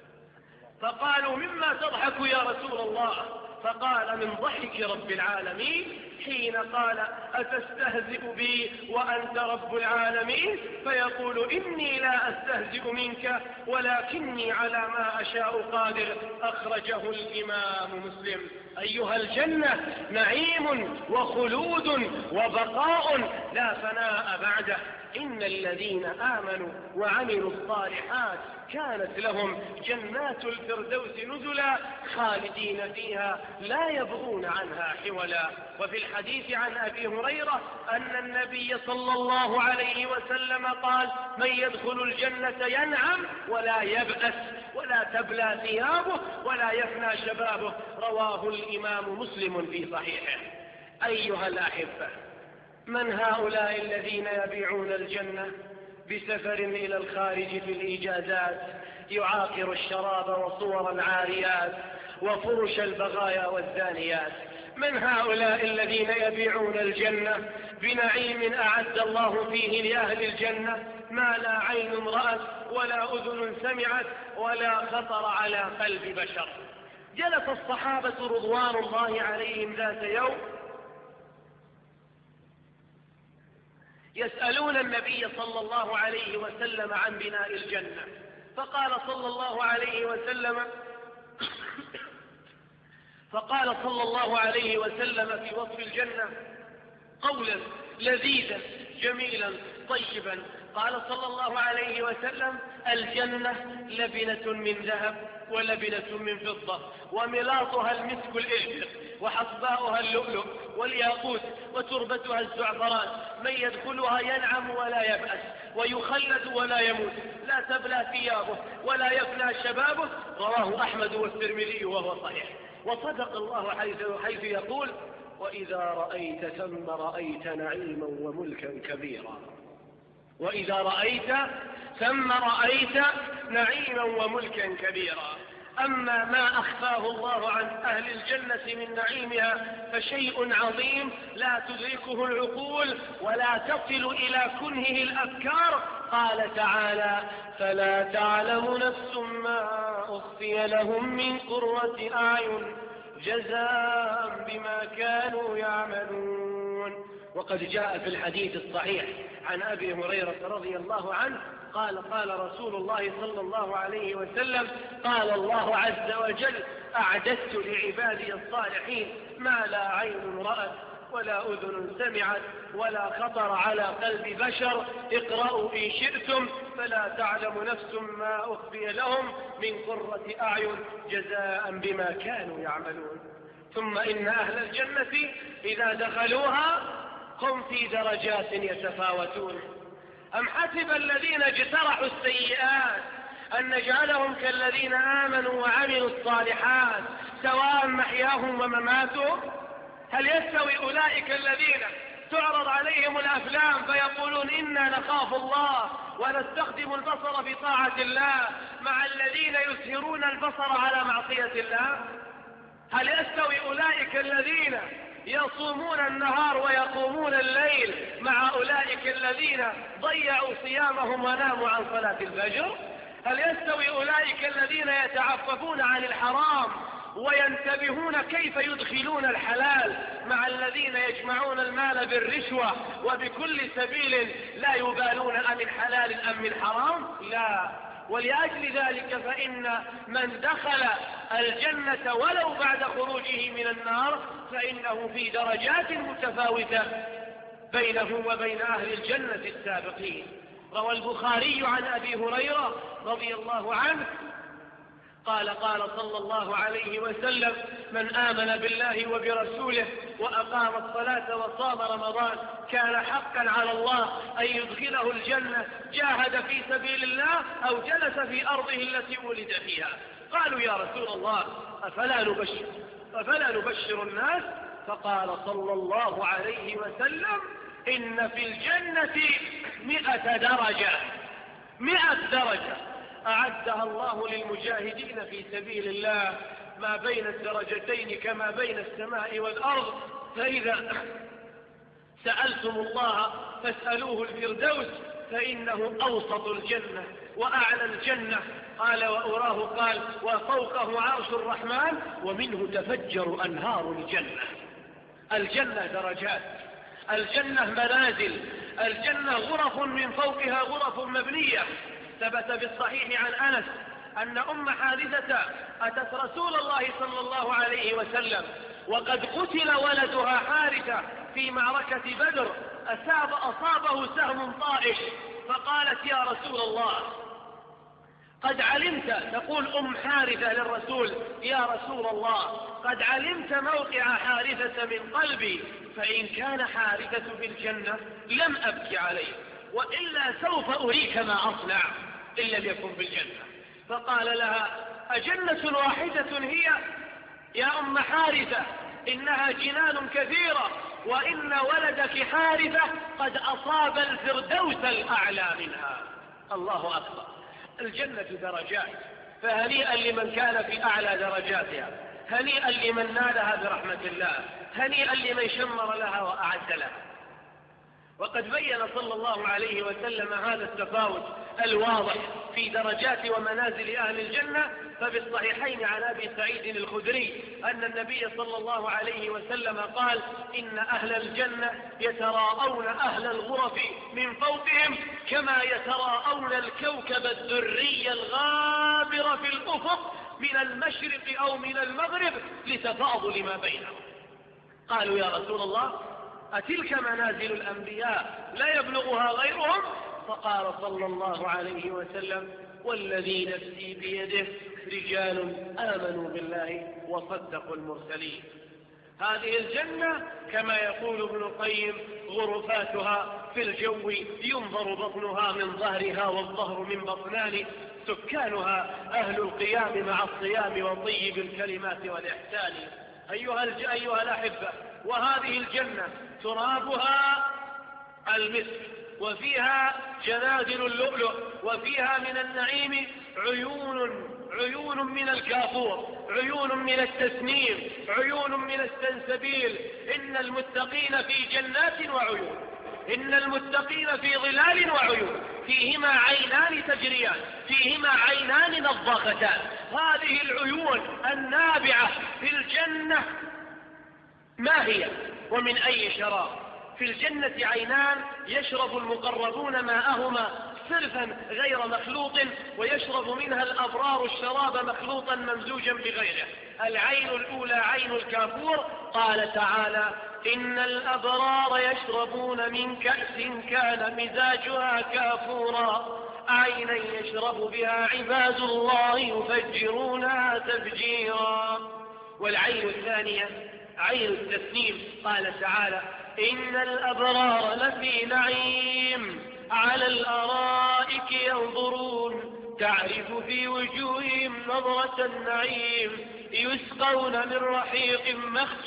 فقالوا مما تضحك يا رسول الله؟ فقال من ضحك رب العالمين حين قال أتستهزئ بي وأنت رب العالمين؟ فيقول إني لا أستهزئ منك ولكني على ما أشاء قادر. أخرجه الإمام مسلم. أيها الجنة نعيم وخلود وبقاء لا فناء بعده. إن الذين آمنوا وعملوا الصالحات كانت لهم جنات الفردوس نزلا خالدين فيها لا يبغون عنها حولا. وفي الحديث عن أبي هريرة أن النبي صلى الله عليه وسلم قال من يدخل الجنة ينعم ولا يبأس ولا تبلى ثيابه ولا يفنى شبابه. رواه الإمام مسلم في صحيحه. أيها الأحبة، من هؤلاء الذين يبيعون الجنة بسفر إلى الخارج في الإجازات يعاقر الشراب وصور العاريات وفرش البغايا والزانيات؟ من هؤلاء الذين يبيعون الجنة بنعيم أعد الله فيه لأهل الجنة ما لا عين رأت ولا أذن سمعت ولا خطر على قلب بشر؟ جلس الصحابة رضوان الله عليهم ذات يوم يسألون النبي صلى الله عليه وسلم عن بناء الجنة، فقال صلى الله عليه وسلم فقال صلى الله عليه وسلم في وصف الجنة قولا لذيذا جميلا طيبا. قال صلى الله عليه وسلم الجنة لبنة من ذهب ولبنة من فضة وملاطها المسك الإعبر وحصباؤها اللؤلؤ والياقوت وتربتها الزعفران. من يدخلها ينعم ولا يبأس ويخلد ولا يموت لا تبلى ثيابه ولا يفنى شبابه. رواه أحمد والترمذي وهو صحيح. وصدق الله حيث, حيث يقول وإذا رأيت ثم رأيت نعيما وملكا كبيرا. وإذا رأيت ثم رأيت نعيما وملكا كبيرا. أما ما أخفاه الله عن أهل الجنة من نعيمها فشيء عظيم لا تدركه العقول ولا تصل إلى كنهه الأفكار. قال تعالى فلا تعلم نفس ما أخفي لهم من قرة أعين جزاء بما كانوا يعملون. وقد جاء في الحديث الصحيح عن أبي هريرة رضي الله عنه قال قال رسول الله صلى الله عليه وسلم قال الله عز وجل أعددت لعبادي الصالحين ما لا عين رأت ولا أذن سمعت ولا خطر على قلب بشر. اقرأوا إن شئتم فلا تعلم نفس ما أخفي لهم من قرة أعين جزاء بما كانوا يعملون. ثم إن أهل الجنة إذا دخلوها هم في درجات يتفاوتون. أم حسب الذين اجترحوا السيئات أن نجعلهم كالذين آمنوا وعملوا الصالحات سواء محياهم ومماتهم؟ هل يستوي أولئك الذين تعرض عليهم الأفلام فيقولون إنا نخاف الله ونستخدم البصر في طاعة الله مع الذين يسهرون البصر على معصية الله؟ هل يستوي أولئك الذين يصومون النهار ويقومون الليل مع أولئك الذين ضيعوا صيامهم وناموا عن صلاة الفجر؟ هل يستوي أولئك الذين يتعففون عن الحرام وينتبهون كيف يدخلون الحلال مع الذين يجمعون المال بالرشوة وبكل سبيل لا يبالون أمن حلال أم من حرام؟ لا. ولأجل ذلك فإن من دخل الجنة ولو بعد خروجه من النار فإنه في درجات متفاوتة بينه وبين أهل الجنة السابقين. روى البخاري عن أبي هريرة رضي الله عنه قال قال صلى الله عليه وسلم: من آمن بالله وبرسوله وأقام الصلاة وصام رمضان كان حقا على الله أن يدخله الجنة، جاهد في سبيل الله أو جلس في أرضه التي ولد فيها. قالوا: يا رسول الله أفلا نبشر, أفلا نبشر الناس؟ فقال صلى الله عليه وسلم: إن في الجنة مئة درجة مئة درجة أعدها الله للمجاهدين في سبيل الله ما بين الدرجتين كما بين السماء والأرض. فإذا سألتم الله فاسألوه الفردوس فإنه أوسط الجنة وأعلى الجنة. قال وأراه قال وفوقه عرش الرحمن ومنه تفجر أنهار الجنة. الجنة درجات، الجنة منازل، الجنة غرف من فوقها غرف مبنية. ثبت بالصحيح عن أنس أن أم حارثة أتت رسول الله صلى الله عليه وسلم وقد قتل ولدها حارثة في معركة بدر، أصاب أصابه سهم طائش، فقالت: يا رسول الله قد علمت، تقول أم حارثة للرسول: يا رسول الله قد علمت موقع حارثة من قلبي، فإن كان حارثة في الجنة لم أبكي عليه، وإلا سوف أريك ما أصنع إن لم يكن بالجنة. فقال لها: أجنة واحدة هي يا أم حارثة؟ إنها جنان كثيرة، وإن ولدك حارثة قد أصاب الفردوس الأعلى منها. الله أكبر. الجنة درجات، فهنيئا لمن كان في أعلى درجاتها، هنيئا لمن نالها برحمة الله، هنيئا لمن شمر لها وأعد لها. وقد بين صلى الله عليه وسلم هذا التفاوت الواضح في درجات ومنازل أهل الجنة. فبالصحيحين عن أبي سعيد الخدري أن النبي صلى الله عليه وسلم قال: إن أهل الجنة يتراءون أهل الغرف من فوقهم كما يتراءون الكوكب الدري الغابر في الأفق من المشرق أو من المغرب لتفاضل ما بينهم. قالوا: يا رسول الله أتلك منازل الأنبياء لا يبلغها غيرهم؟ فقال صلى الله عليه وسلم: والذي نفسي بيده رجال آمنوا بالله وصدقوا المرسلين. هذه الجنة كما يقول ابن القيم غرفاتها في الجو ينظر بطنها من ظهرها والظهر من بطنان، سكانها أهل القيام مع الصيام وطيب الكلمات والإحسان. أيها, الج... أيها الأحبة، وهذه الجنة ترابها المسك، وفيها جنادل اللؤلؤ، وفيها من النعيم عيون عيون من الكافور، عيون من التسنيم، عيون من السنسبيل. إن المتقين في جنات وعيون، إن المتقين في ظلال وعيون، فيهما عينان تجريان، فيهما عينان نضاختان. هذه العيون النابعة في الجنة ما هي ومن أي شراب؟ في الجنة عينان يشرب المقربون ماءهما صرفا غير مخلوط، ويشرب منها الأبرار الشراب مخلوطا ممزوجا بغيره. العين الأولى عين الكافور، قال تعالى: إن الأبرار يشربون من كأس كان مزاجها كافورا عينا يشرب بها عباد الله يفجرونها تفجيرا. والعين الثانية عين التسنيم، قال تعالى: إن الأبرار لفي نعيم على الأرائك ينظرون تعرف في وجوههم نظرة النعيم يسقون من رحيق مختوم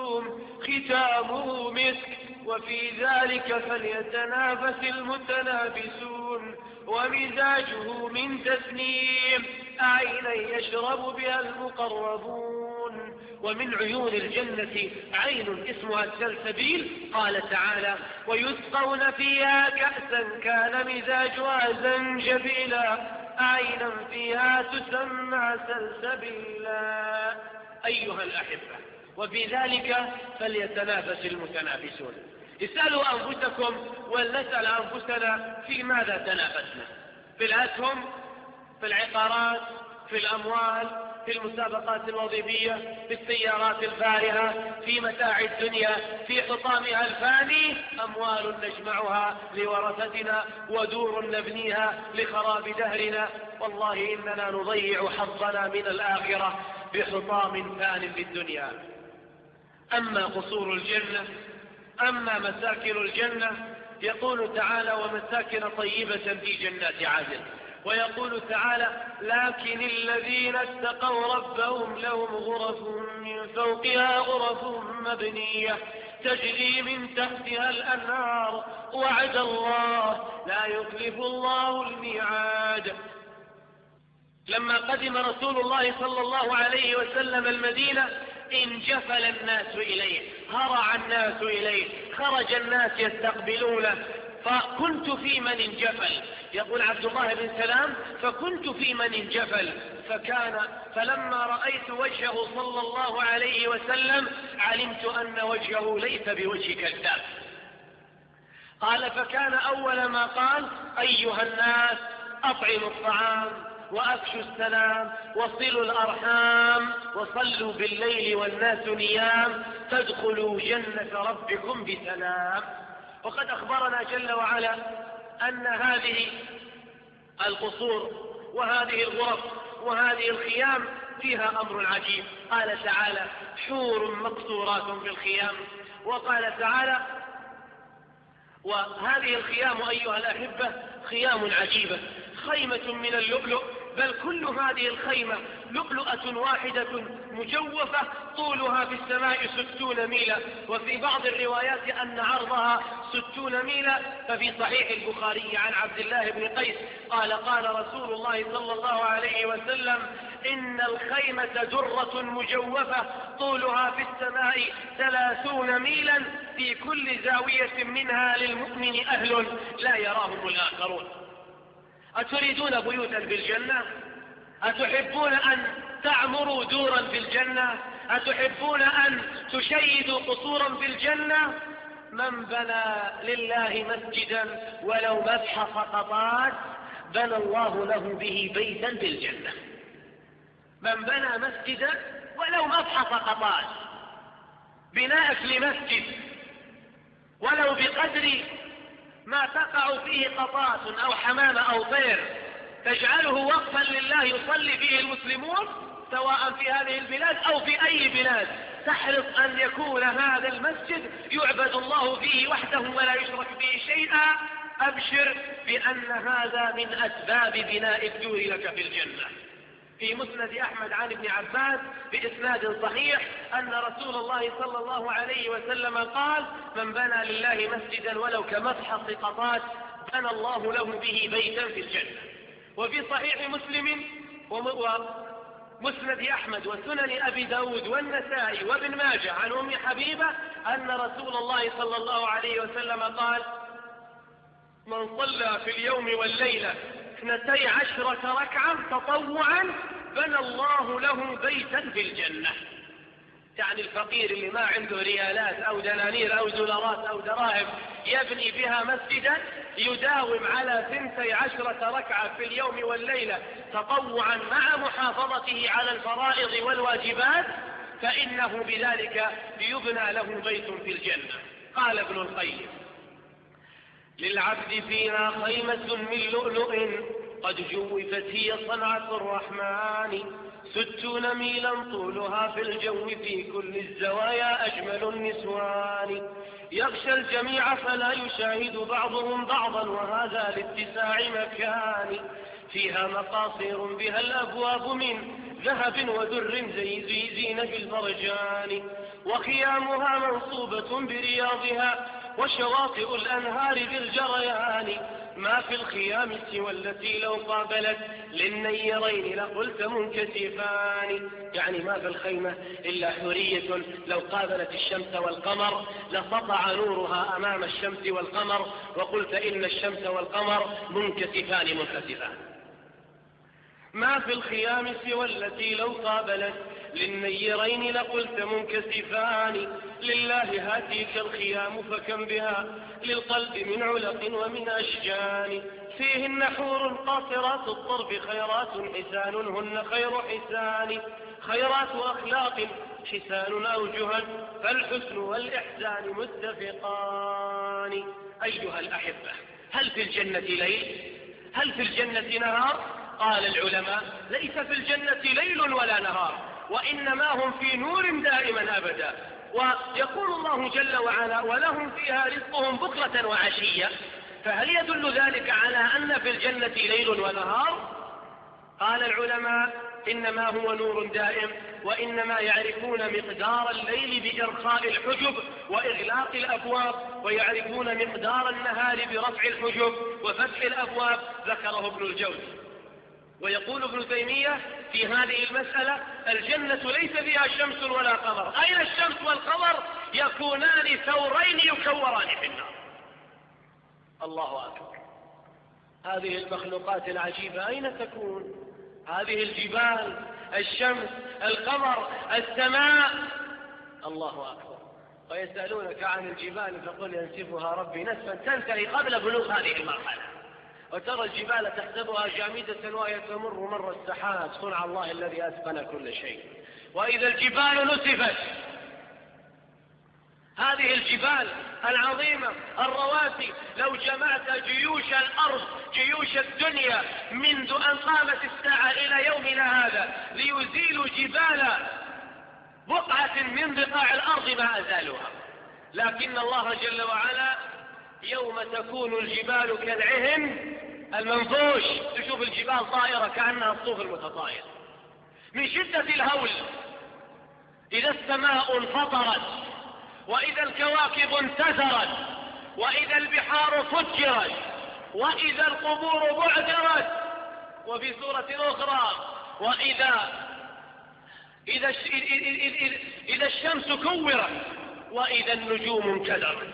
مرسوم ختامه مسك وفي ذلك فليتنافس المتنافسون ومزاجه من تسنيم عينا يشرب بها المقربون. ومن عيون الجنة عين اسمها السلسبيل. قال تعالى ويسقون فيها كأسا كان مزاجها زنجبيلا عينا فيها تسمى سلسبيلا. أيها الأحبة وفي ذلك فليتنافس المتنافسون. اسألوا أنفسكم ولنسأل أنفسنا في ماذا تنافسنا؟ في الأسهم، في العقارات، في الأموال، في المسابقات الوظيفية، في السيارات الفارهة، في متاع الدنيا، في حطامها الفاني. أموال نجمعها لورثتنا ودور نبنيها لخراب دهرنا. والله إننا نضيع حظنا من الآخرة بحطام فان للدنيا. أما قصور الجنة، أما مساكن الجنة، يقول تعالى ومساكن طيبة في جنات عدن. ويقول تعالى لكن الذين اتقوا ربهم لهم غرف من فوقها غرف مبنية تجري من تحتها الأنهار وعد الله لا يخلف الله الميعاد. لما قدم رسول الله صلى الله عليه وسلم المدينة انجفل الناس إليه، هرع الناس إليه، خرج الناس يستقبلونه، فكنت في من انجفل. يقول عبد الله بن سلام فكنت في من انجفل فكان فلما رأيت وجهه صلى الله عليه وسلم علمت أن وجهه ليس بوجه كذاب. قال فكان أول ما قال أيها الناس أطعموا الطعام وأفشوا السلام وصلوا الأرحام وصلوا بالليل والناس نيام تدخلوا جنة ربكم بسلام. وقد أخبرنا جل وعلا أن هذه القصور وهذه الغرف وهذه الخيام فيها أمر عجيب. قال تعالى حور مقصورات في الخيام. وقال تعالى وهذه الخيام أيها الأحبة خيام عجيبة، خيمة من اللؤلؤ، بل كل هذه الخيمة لؤلؤة واحدة مجوفة طولها في السماء ستون ميلا، وفي بعض الروايات أن عرضها ستون ميلا. ففي صحيح البخاري عن عبد الله بن قيس قال قال رسول الله صلى الله عليه وسلم إن الخيمة درة مجوفة طولها في السماء ثلاثون ميلا في كل زاوية منها للمؤمن أهل لا يراهم الآخرون. أتريدون بيوتا في الجنة؟ أتحبون أن تعمروا دورا في الجنة؟ أتحبون أن تشيدوا قصورا في الجنة؟ من بنى لله مسجدا ولو مسح سقطات بنى الله له به بيتا في الجنة. من بنى مسجدا ولو مسح سقطات، بناءك لمسجد ولو بقدر ما تقع فيه قطات أو حمامة أو طير تجعله وقفا لله يصلي به المسلمون سواء في هذه البلاد أو في أي بلاد، تحرص أن يكون هذا المسجد يعبد الله فيه وحده ولا يشرك به شيئا. أبشر بأن هذا من أسباب بناء الدور لك في الجنة. في مسند أحمد عن ابن عباس بإسناد صحيح أن رسول الله صلى الله عليه وسلم قال من بنى لله مسجدا ولو كمسح سقطات بنى الله له به بيتا في الجنة. وفي صحيح مسلم ومسند أحمد وسنن أبي داود والنسائي وابن ماجه عن أم حبيبة أن رسول الله صلى الله عليه وسلم قال من صلى في اليوم والليلة اثنتي عشرة ركعة تطوعا بنى الله له بيتا في الجنة. يعني الفقير اللي ما عنده ريالات أو دنانير أو دولارات أو دراهم يبني بها مسجدا يداوم على ثنتي عشرة ركعة في اليوم والليلة تطوعا مع محافظته على الفرائض والواجبات فإنه بذلك يبنى له بيت في الجنة. قال ابن القيم للعبد فيها خيمة من لؤلؤ قد جوفت هي صنعة الرحمن ستون ميلا طولها في الجو في كل الزوايا أجمل النسوان يغشى الجميع فلا يشاهد بعضهم بعضا وهذا لاتساع مكان فيها مقاصير بها الأبواب من ذهب ودر زي زي زين بالمرجان، وخيامها منصوبة برياضها وشواطئ الأنهار بالجريان. ما في الخيام سوى التي لو قابلت للنيرين لقلت منكسفان. يعني ما في الخيمة إلا حورية لو قابلت الشمس والقمر لسطع نورها أمام الشمس والقمر، وقلت إن الشمس والقمر منكسفان منكسفان. ما في الخيام سوى التي لو قابلت للنيرين لقلت منكسفان. لله هاتيك الخيام فكم بها للقلب من علق ومن أشجان. فيهن حور قاصرات الطرف خيرات حسان هن خير حسان. خيرات أخلاق حسان أوجها فالحسن والإحسان متفقان. أيها الأحبة، هل في الجنة ليل؟ هل في الجنة نهار؟ قال العلماء: ليس في الجنة ليل ولا نهار، وإنما هم في نور دائما أبدا. ويقول الله جل وعلا: ولهم فيها رزقهم بكرة وعشية. فهل يدل ذلك على أن في الجنة ليل ونهار؟ قال العلماء: إنما هو نور دائم، وإنما يعرفون مقدار الليل بإرخاء الحجب وإغلاق الأبواب، ويعرفون مقدار النهار برفع الحجب وفتح الأبواب. ذكره ابن الجوزي. ويقول ابن تيمية في هذه المسألة: الجنة ليس فيها شمس ولا قمر. أين الشمس والقمر؟ يكونان ثورين يكوران في النار. الله أكبر. هذه المخلوقات العجيبة أين تكون؟ هذه الجبال، الشمس، القمر، السماء. الله أكبر. ويسألونك عن الجبال فقل ينسفها ربي نسفا، تنتهي قبل بلوغ هذه المرحلة. وترى الجبال تحسبها جامدة وهي تمر مر السحاب، صنع الله الذي أتقن كل شيء. وإذا الجبال نسفت، هذه الجبال العظيمة الرواسي، لو جمعت جيوش الأرض جيوش الدنيا منذ أن قامت الساعة إلى يومنا هذا ليزيلوا جبال بقعة من بقاع الأرض ما أزالوها. لكن الله جل وعلا يوم تكون الجبال كالعهن المنفوش، تشوف الجبال طائرة كأنها الصوف المتطاير من شدة الهول. إذا السماء انفطرت، وإذا الكواكب انتثرت، وإذا البحار فجرت، وإذا القبور بعثرت. وفي سورة أخرى: وإذا إذا إذا الشمس كورت، وإذا النجوم انكدرت.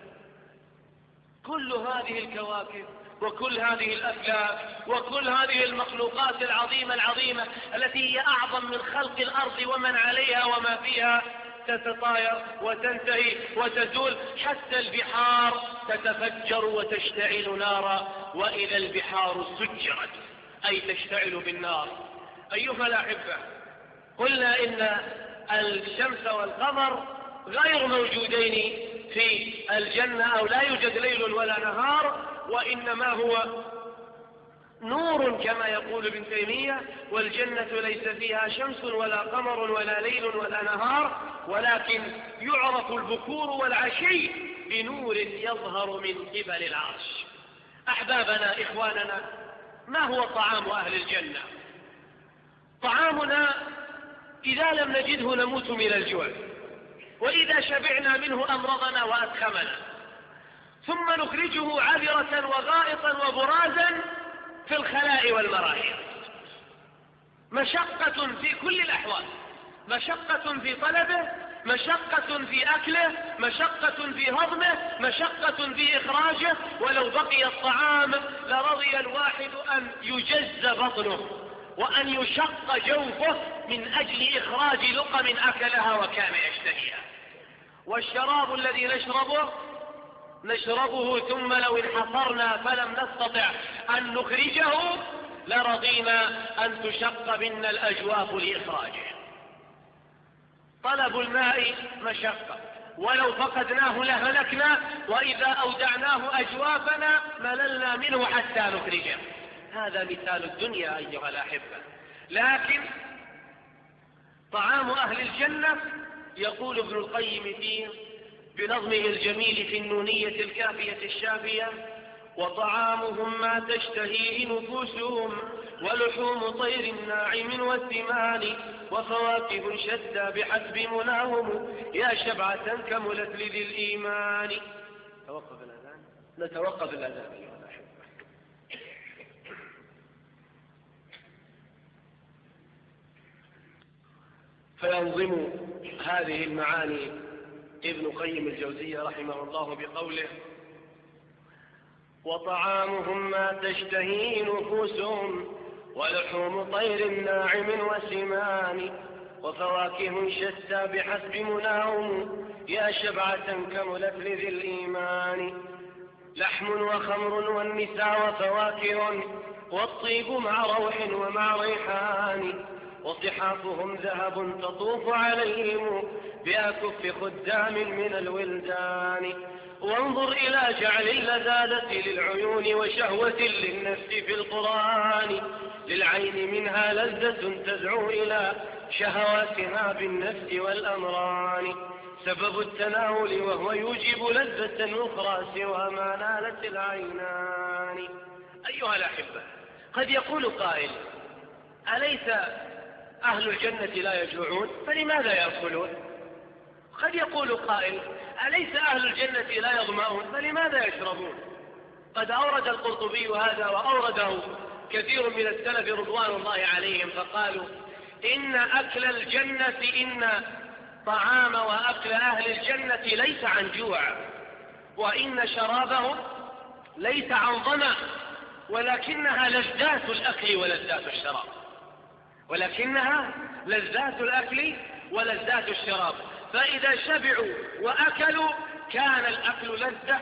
كل هذه الكواكب وكل هذه الأفلاك وكل هذه المخلوقات العظيمة العظيمة التي هي أعظم من خلق الأرض ومن عليها وما فيها تتطاير وتنتهي وتزول، حتى البحار تتفجر وتشتعل نارا. وإذا البحار سجرت أي تشتعل بالنار. أيها الأحبة، قلنا إن الشمس والقمر غير موجودين في الجنة، أو لا يوجد ليل ولا نهار، وإنما هو نور كما يقول ابن تيمية. والجنة ليس فيها شمس ولا قمر ولا ليل ولا نهار، ولكن يعرف البكور والعشي بنور يظهر من قبل العرش. أحبابنا إخواننا، ما هو طعام أهل الجنة؟ طعامنا إذا لم نجده نموت من الجوع، وإذا شبعنا منه أمرضنا وأدخمنا، ثم نخرجه عذرة وغائطا وبرازا في الخلاء والمراحل. مشقة في كل الأحوال، مشقة في طلبه، مشقة في أكله، مشقة في هضمه، مشقة في إخراجه. ولو بقي الطعام لرضي الواحد أن يجز بطنه وأن يشق جوفه من أجل إخراج لقم أكلها وكان يشتهيها. والشراب الذي نشربه نشربه ثم لو انحصرنا فلم نستطع أن نخرجه لرضينا أن تشق منا الأجواف لإخراجه. طلب الماء مشقة، ولو فقدناه لهلكنا، وإذا أودعناه أجوافنا مللنا منه حتى نخرجه. هذا مثال الدنيا أيها الأحبة. لكن طعام أهل الجنة يقول ابن القيم فيه بنظمه الجميل في النونية الكافية الشافية: وطعامهم ما تشتهيه نفوسهم ولحوم طير ناعم وثمان وفواكه شتى بحسب مناهم يا شبعة كملت لذي الإيمان. توقف الأذان. نتوقف الأذان أيها الأحبة. فينظم هذه المعاني ابن قيم الجوزية رحمه الله بقوله: وطعامهم ما تشتهي نفوسهم ولحوم طير ناعم وسمان وفواكه شتى بحسب مناهم يا شبعة كملت لذي الإيمان. لحم وخمر والنساء وفواكه والطيب مع روح ومع ريحان وصحافهم ذهب تطوف عليهم بأكف خدام من الولدان. وانظر إلى جعل اللذاذة للعيون وشهوة للنفس في القرآن للعين منها لذة تدعو إلى شهواتها بالنفس والأمران سبب التناول وهو يوجب لذة أخرى سوى ما نالت العينان. أيها الأحبة، قد يقول قائل: أليس أهل الجنة لا يجوعون فلماذا يأكلون؟ قد يقول قائل: أليس أهل الجنة لا يظمأون فلماذا يشربون؟ قد أورد القرطبي هذا وأورده كثير من السلف رضوان الله عليهم فقالوا: إن أكل الجنة إن طعام وأكل أهل الجنة ليس عن جوع، وإن شرابهم ليس عن ظمأ، ولكنها لذات الأكل ولذات الشراب ولكنها لذات الأكل ولذات الشراب فإذا شبعوا وأكلوا كان الأكل لذة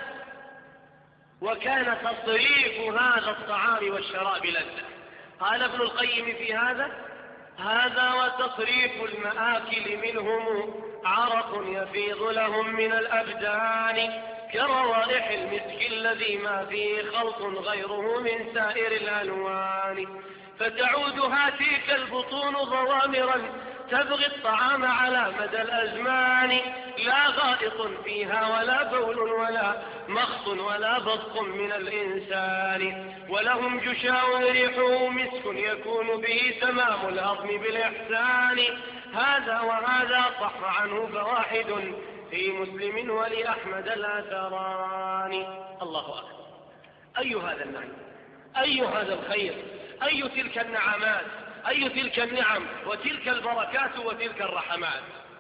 وكان تصريف هذا الطعام والشراب لذة. قال ابن القيم في هذا: هذا وتصريف المآكل منهم عرق يفيض لهم من الأبدان كروائح المسك الذي ما فيه خلط غيره من سائر الألوان فتعود هاتيك البطون ضوامرا تبغي الطعام على مدى الأزمان لا غائط فيها ولا بول ولا مخط ولا بصق من الإنسان ولهم جشاء ريحه مسك يكون به تمام الهضم بالإحسان. هذا وهذا صح عنه فواحد في مسلم ولأحمد الأثران. الله أكبر. أي هذا النعيم، أي هذا الخير، أي تلك النعمات، أي تلك النعم وتلك البركات وتلك الرحمات.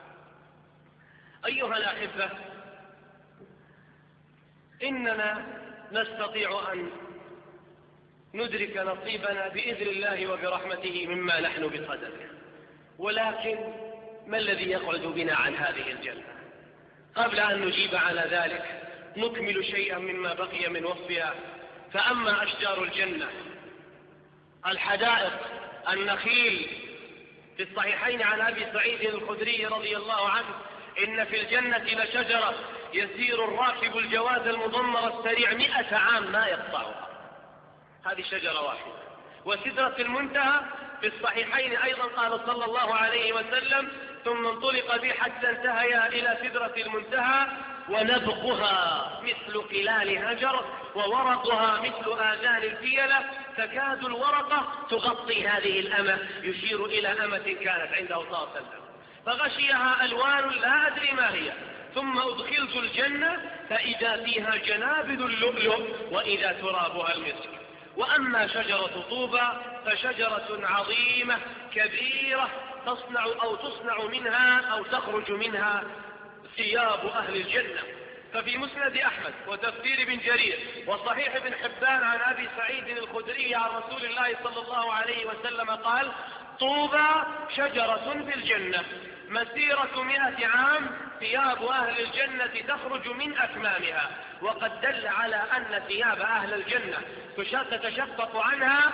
أيها الأحبة، إننا نستطيع أن ندرك نصيبنا بإذن الله وبرحمته مما نحن بصدده، ولكن ما الذي يقعد بنا عن هذه الجنة؟ قبل أن نجيب على ذلك نكمل شيئا مما بقي من وصفها. فأما أشجار الجنة، الحدائق، النخيل، في الصحيحين عن أبي سعيد الخدري رضي الله عنه: إن في الجنة لشجرة يسير الراكب الجواد المضمر السريع مئة عام ما يقطعها. هذه شجرة واحدة. وسدرة المنتهى في الصحيحين أيضا قال صلى الله عليه وسلم: ثم انطلق بي حتى انتهيا إلى سدرة المنتهى ونبقها مثل قلال هجر وورقها مثل آذان الفيلة تكاد الورقة تغطي هذه الأمة، يشير إلى أمة كانت عنده صلى الله عليه وسلم، فغشيها ألوان لا أدري ما هي. ثم أدخلت الجنة فإذا فيها جنابذ اللؤلؤ وإذا ترابها المسك. وأما شجرة طوبى فشجرة عظيمة كبيرة تصنع أو تصنع منها أو تخرج منها ثياب أهل الجنة. ففي مسند أحمد وتفسير بن جرير وصحيح ابن حبان عن أبي سعيد الخدري عن رسول الله صلى الله عليه وسلم قال: طوبى شجرة في الجنة مسيرة مئة عام ثياب أهل الجنة تخرج من أكمامها. وقد دل على أن ثياب أهل الجنة تتشقق عنها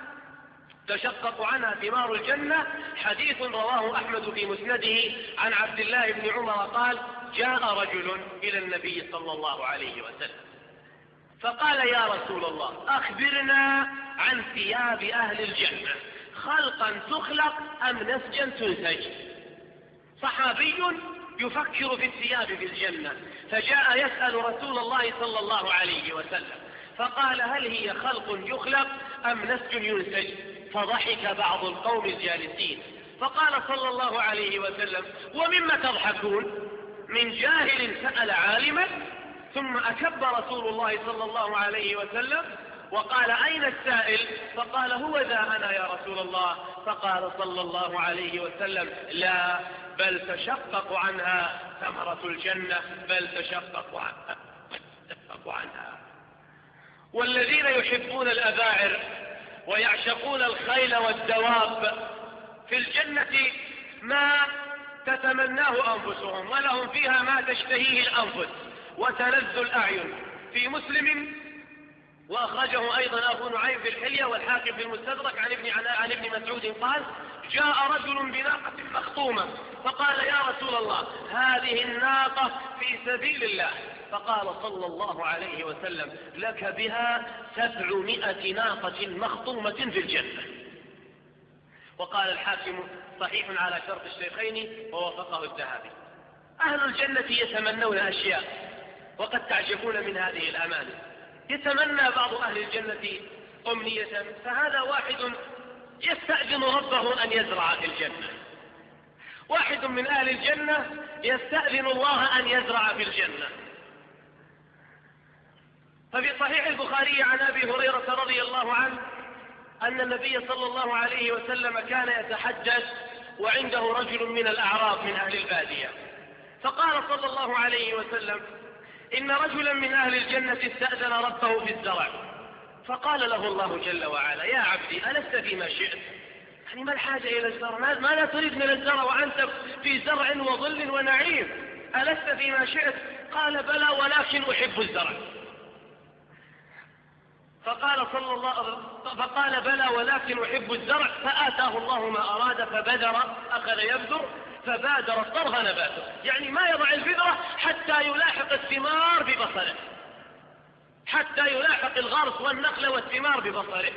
تشقق عنها ثمار الجنة حديث رواه أحمد في مسنده عن عبد الله بن عمر قال: جاء رجل إلى النبي صلى الله عليه وسلم فقال: يا رسول الله أخبرنا عن ثياب أهل الجنة، خلقا تخلق أم نسجا تنسج؟ صحابي يفكر في الثياب في الجنة فجاء يسأل رسول الله صلى الله عليه وسلم فقال: هل هي خلق يخلق أم نسج ينسج؟ فضحك بعض القوم الجالسين، فقال صلى الله عليه وسلم: ومما تضحكون؟ من جاهل سأل عالما؟ ثم أكب رسول الله صلى الله عليه وسلم وقال: أين السائل؟ فقال: هو ذا أنا يا رسول الله. فقال صلى الله عليه وسلم: لا، بل تشقق عنها ثمرة الجنة، بل تشقق عنها, تشقق عنها. والذين يحبون الأباعر ويعشقون الخيل والدواب في الجنة ما تتمناه أنفسهم، ولهم فيها ما تشتهيه الأنفس وتلذ الأعين. في مسلم وأخرجه أيضا أبو نعيم في الحلية والحاكم في المستدرك عن ابن علاء عن ابن مسعود قال: جاء رجل بناقة مخطومة فقال: يا رسول الله، هذه الناقة في سبيل الله. فقال صلى الله عليه وسلم: لك بها سبعمائة ناقة مخطومة في الجنة. وقال الحاكم: صحيح على شرط الشيخين ووافقه الذهبي. أهل الجنة يتمنون أشياء وقد تعجبون من هذه الأماني. يتمنى بعض أهل الجنة أمنية، فهذا واحد يستأذن ربه أن يزرع في الجنة. واحد من أهل الجنة يستأذن الله أن يزرع في الجنة. ففي صحيح البخاري عن أبي هريرة رضي الله عنه أن النبي صلى الله عليه وسلم كان يتحدث وعنده رجل من الأعراب من أهل البادية، فقال صلى الله عليه وسلم: إن رجلا من أهل الجنة استأذن ربه في الزرع، فقال له الله جل وعلا: يا عبدي، ألست فيما شئت؟ يعني ما الحاجة إلى الزرع؟ ماذا تريد من الزرع وأنت في زرع وظل ونعيم؟ ألست فيما شئت؟ قال: بلى، ولكن أحب الزرع. فقال صلى الله فقال: بلى، ولكن أحب الزرع. فآتاه الله ما أراد فبذر، أخذ يبذر فبادر الطرف نباته، يعني ما يضع البذرة حتى يلاحق الثمار ببصره، حتى يلاحق الغرس والنخل والثمار ببصره.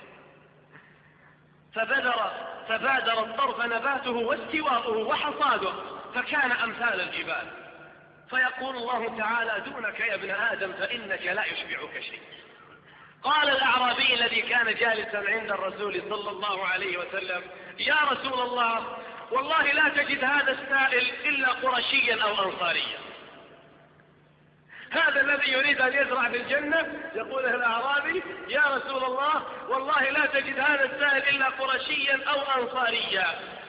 فبذر فبادر الطرف نباته واستواؤه وحصاده، فكان أمثال الجبال. فيقول الله تعالى: دونك يا ابن آدم فإنك لا يشبعك شيء. قال الأعرابي الذي كان جالسا عند الرسول صلى الله عليه وسلم: يا رسول الله، والله لا تجد هذا السائل إلا قرشيا أو أنصاريا. هذا الذي يريد أن يزرع في الجنة يقول الأعرابي: يا رسول الله، والله لا تجد هذا السائل إلا قرشيا أو أنصاريا،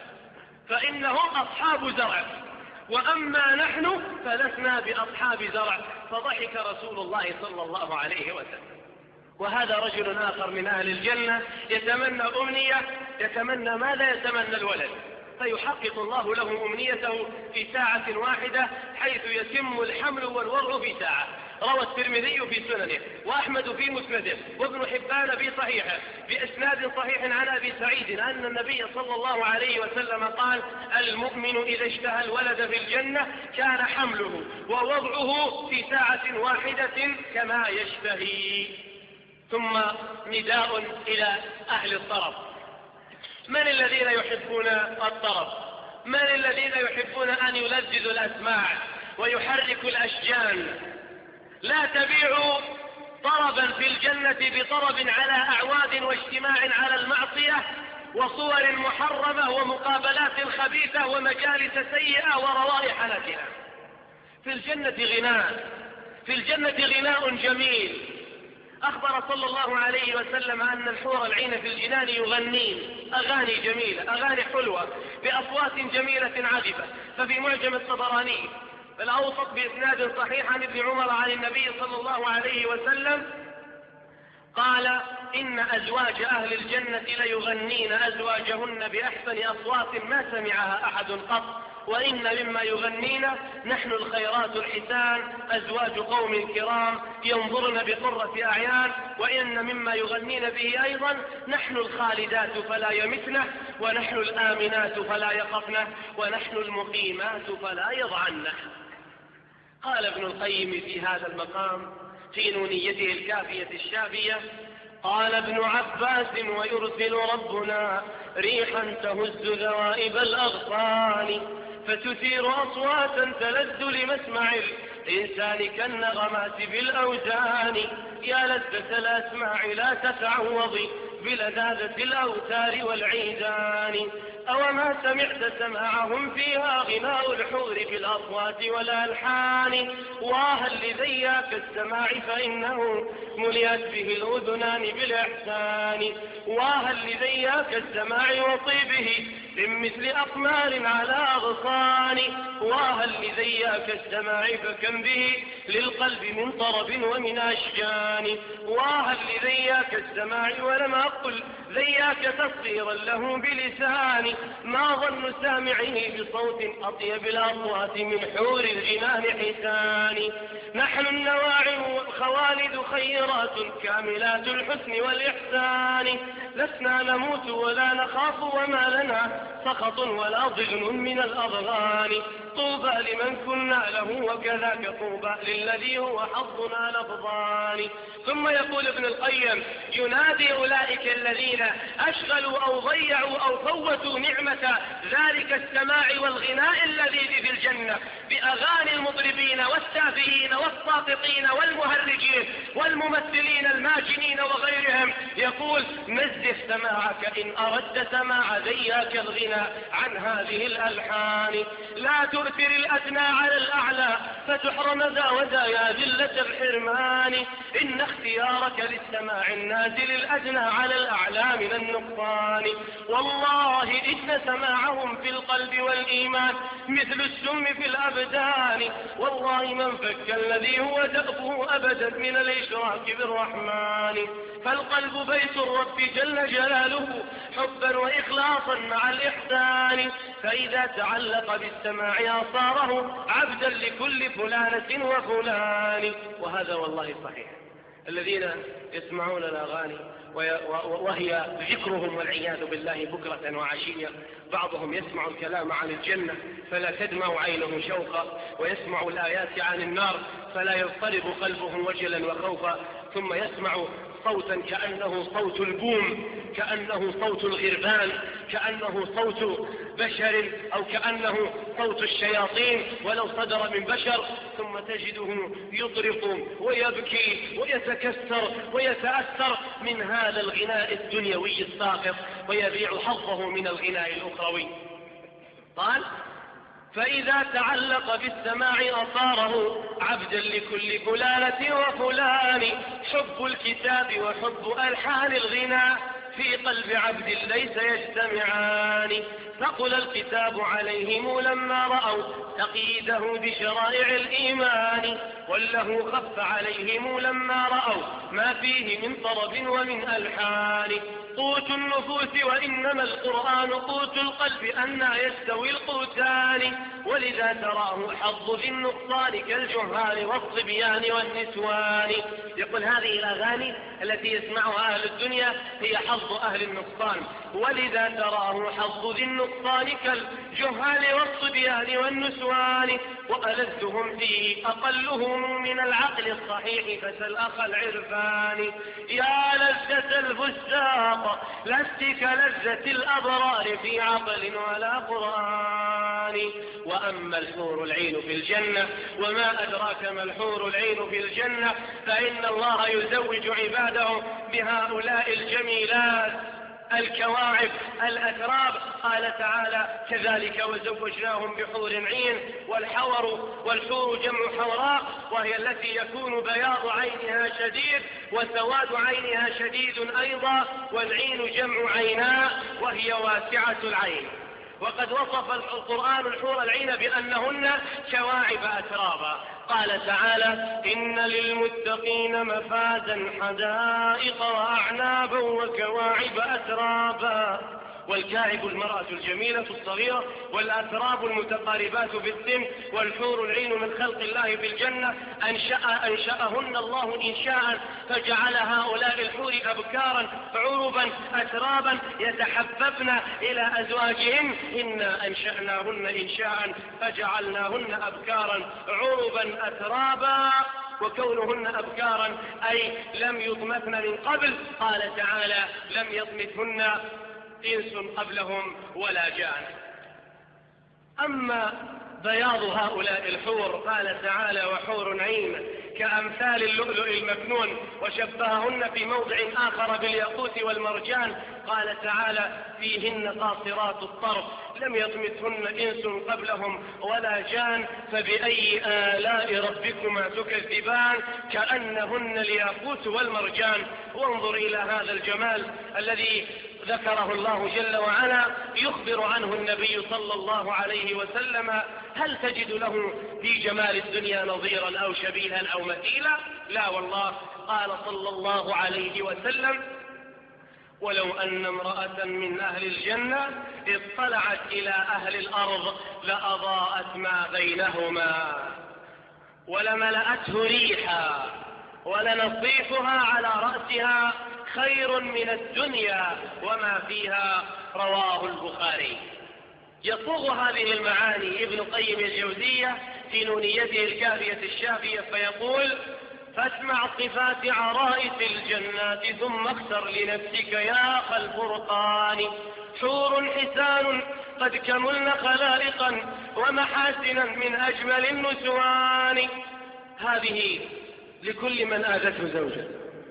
فإنهم أصحاب زرع، وأما نحن فلسنا بأصحاب زرع. فضحك رسول الله صلى الله عليه وسلم. وهذا رجل آخر من أهل الجنة يتمنى أمنية، يتمنى ماذا؟ يتمنى الولد، فيحقق الله له أمنيته في ساعة واحدة، حيث يتم الحمل والوضع في ساعة. روى الترمذي في سننه وأحمد في مسنده وابن حبان في صحيحه بإسناد صحيح عن أبي سعيد أن النبي صلى الله عليه وسلم قال: المؤمن إذا اشتهى الولد في الجنة كان حمله ووضعه في ساعة واحدة كما يشتهي. ثم نداء إلى أهل الطرب. من الذين يحبون الطرب؟ من الذين يحبون أن يلذذوا الأسماع ويحركوا الأشجان؟ لا تبيعوا طربا في الجنة بطرب على أعواد واجتماع على المعصية وصور محرمة ومقابلات خبيثة ومجالس سيئة وروائح نتنة. في الجنة غناء، في الجنة غناء جميل. أخبر صلى الله عليه وسلم أن الحور العين في الجنان يغنين أغاني جميلة، أغاني حلوة بأصوات جميلة عذبة. ففي معجم الطبراني الأوسط بإسناد صحيح عن ابن عمر عن النبي صلى الله عليه وسلم قال: إن أزواج أهل الجنة ليغنين أزواجهن بأحسن أصوات ما سمعها أحد قط، وإن مما يغنين نحن الخيرات الحسان أزواج قوم كرام ينظرن بقرة أعيان، وإن مما يغنين به أيضا نحن الخالدات فلا يمتنه، ونحن الآمنات فلا يقفنه، ونحن المقيمات فلا يضعنه. قال ابن القيم في هذا المقام في نونيته الكافية الشافية: قال ابن عباس: ويرسل ربنا ريحا تهز ذوائب الأغصان فتثير أصواتا تلذ لمسمع الإنسان كالنغمات بالأوزان. يا لذة الأسماع لا تتعوضي بلذاذة الأوتار والعيدان. أوما سمعت سماعهم فيها غناء الحور في الأصوات والألحان. واها لذياك السماع فإنه ملئت به الأذنان بالإحسان. واها لذياك السماع وطيبه من مثل أقمار على أغصان. واها لذياك السماع فكم به للقلب من طرب ومن أشجان. واها لذياك السماع ولم أقل ذياك تصغيرا له بلساني. ما ظن سامعه بصوت أطيب الأصوات من حور الجنان حسان. نحن النواعم والخوالد خيرات كاملات الحسن والإحسان. لسنا نموت ولا نخاف وما لنا سخط ولا ضغن من الأضغان. طوبى لمن كنا له وكذاك طوبى للذي هو حظنا لفظان. ثم يقول ابن القيم ينادي أولئك الذين أشغلوا أو ضيعوا أو فوتوا نعمة ذلك السماع والغناء اللذيذ في الجنة بأغاني المطربين والسافهين والساقطين والمهرجين والممثلين الماجنين وغيرهم. يقول نزه سماعك إن أردت سماع ذياك الغناء عن هذه الألحان. لا تؤثر الأدنى على الأعلى فتحرم ذا وذا يا ذلة الحرمان. إن اختيارك للسماع النازل الأدنى على الأعلى من النقصان. والله إن سماعهم في القلب والإيمان مثل السم في الأبدان. والله من فك الذي هو دأبه أبدا من الإشراك بالرحمن. فالقلب بيت الرب جل جلاله حبا وإخلاصا مع الإحسان. فإذا تعلق بالسماع أصاره عبدا لكل فلانة وفلان. وهذا والله صحيح. الذين يسمعون الأغاني وهي ذكرهم والعياذ بالله بكرة وعشية. بعضهم يسمع الكلام عن الجنة فلا تدمع عينه شوقا، ويسمع الآيات عن النار فلا يضطرب قلبه وجلا وخوفا، ثم يسمع صوتا كأنه صوت البوم، كأنه صوت الغربان، كأنه صوت بشر أو كأنه صوت الشياطين ولو صدر من بشر، ثم تجده يطرق ويبكي ويتكسر ويتأثر من هذا الغناء الدنيوي الساقط ويبيع حظه من الغناء الأخروي. قال فإذا تعلق بالسماع أصاره عبدا لكل فلانة وفلان. حب الكتاب وحب ألحان الغناء في قلب عبد ليس يجتمعان. ثقل الكتاب عليهم لما رأوا تقييده بشرائع الإيمان، وله خف عليهم لما رأوا ما فيه من طرب ومن ألحان. قوت النفوس وإنما القرآن قوت القلب أنى يستوي القوتان. ولذا تراه حظ في النقصان كالجهال والصبيان والنسوان. يقول هذه الأغاني التي يسمعها أهل الدنيا هي حظ أهل النقصان، ولذا تراه حظ ذي النقصان كالجهال والصبيان والنسوان. وألذهم فيه أقلهم من العقل الصحيح فسل أخ العرفان. يا لذة الفساق لست كلذة الأبرار في عقل ولا قرآن. وأما الحور العين في الجنة وما أدراك ما الحور العين في الجنة، فإن الله يزوج عباده بهؤلاء الجميلات الكواعب الأتراب. قال تعالى كذلك وزوجناهم بحور عين. والحور والحور جمع حوراء، وهي التي يكون بياض عينها شديد وسواد عينها شديد أيضا. والعين جمع عيناء وهي واسعة العين. وقد وصف القرآن الحور العين بأنهن كواعب أترابا. قال تعالى إن للمتقين مفازا حدائق وأعنابا وكواعب أترابا. والكاعب المرأة الجميلة الصغيرة، والأتراب المتقاربات في السن. والحور العين من خلق الله في الجنة أنشأ أنشأهن الله إنشاء فجعل هؤلاء الحور أبكارا عربا أترابا يتحببن إلى أزواجهن. إنا أنشأناهن إنشاء فجعلناهن أبكارا عربا أترابا. وكونهن أبكارا أي لم يطمثن من قبل. قال تعالى لم يطمثهن إنس قبلهم ولا جان. أما بياض هؤلاء الحور. قال تعالى: وحور عين كأمثال اللؤلؤ المكنون، وشبههن في موضع آخر بالياقوت والمرجان. قال تعالى: فيهن قاصرات الطرف لم يطمثهن إنس قبلهم ولا جان، فبأي آلاء ربكما تكذبان، كأنهن الياقوت والمرجان. وانظر إلى هذا الجمال الذي ذكره الله جل وعلا يخبر عنه النبي صلى الله عليه وسلم. هل تجد له في جمال الدنيا نظيرا أو شبيها أو مثيلا؟ لا والله. قال صلى الله عليه وسلم: ولو أن امرأة من أهل الجنة اطلعت إلى أهل الأرض لأضاءت ما بينهما ولملأته ريحا ولنصيفها على رأسها خير من الدنيا وما فيها. رواه البخاري. يصوغ هذه المعاني ابن قيم الجوزية في نونيته الكافية الشافية فيقول: فاسمع صفات عرائس الجنات ثم اختر لنفسك يا أخ الفرقان. حور حسان قد كملن خلائقا ومحاسنا من أجمل النسوان. هذه لكل من آذته زوجة،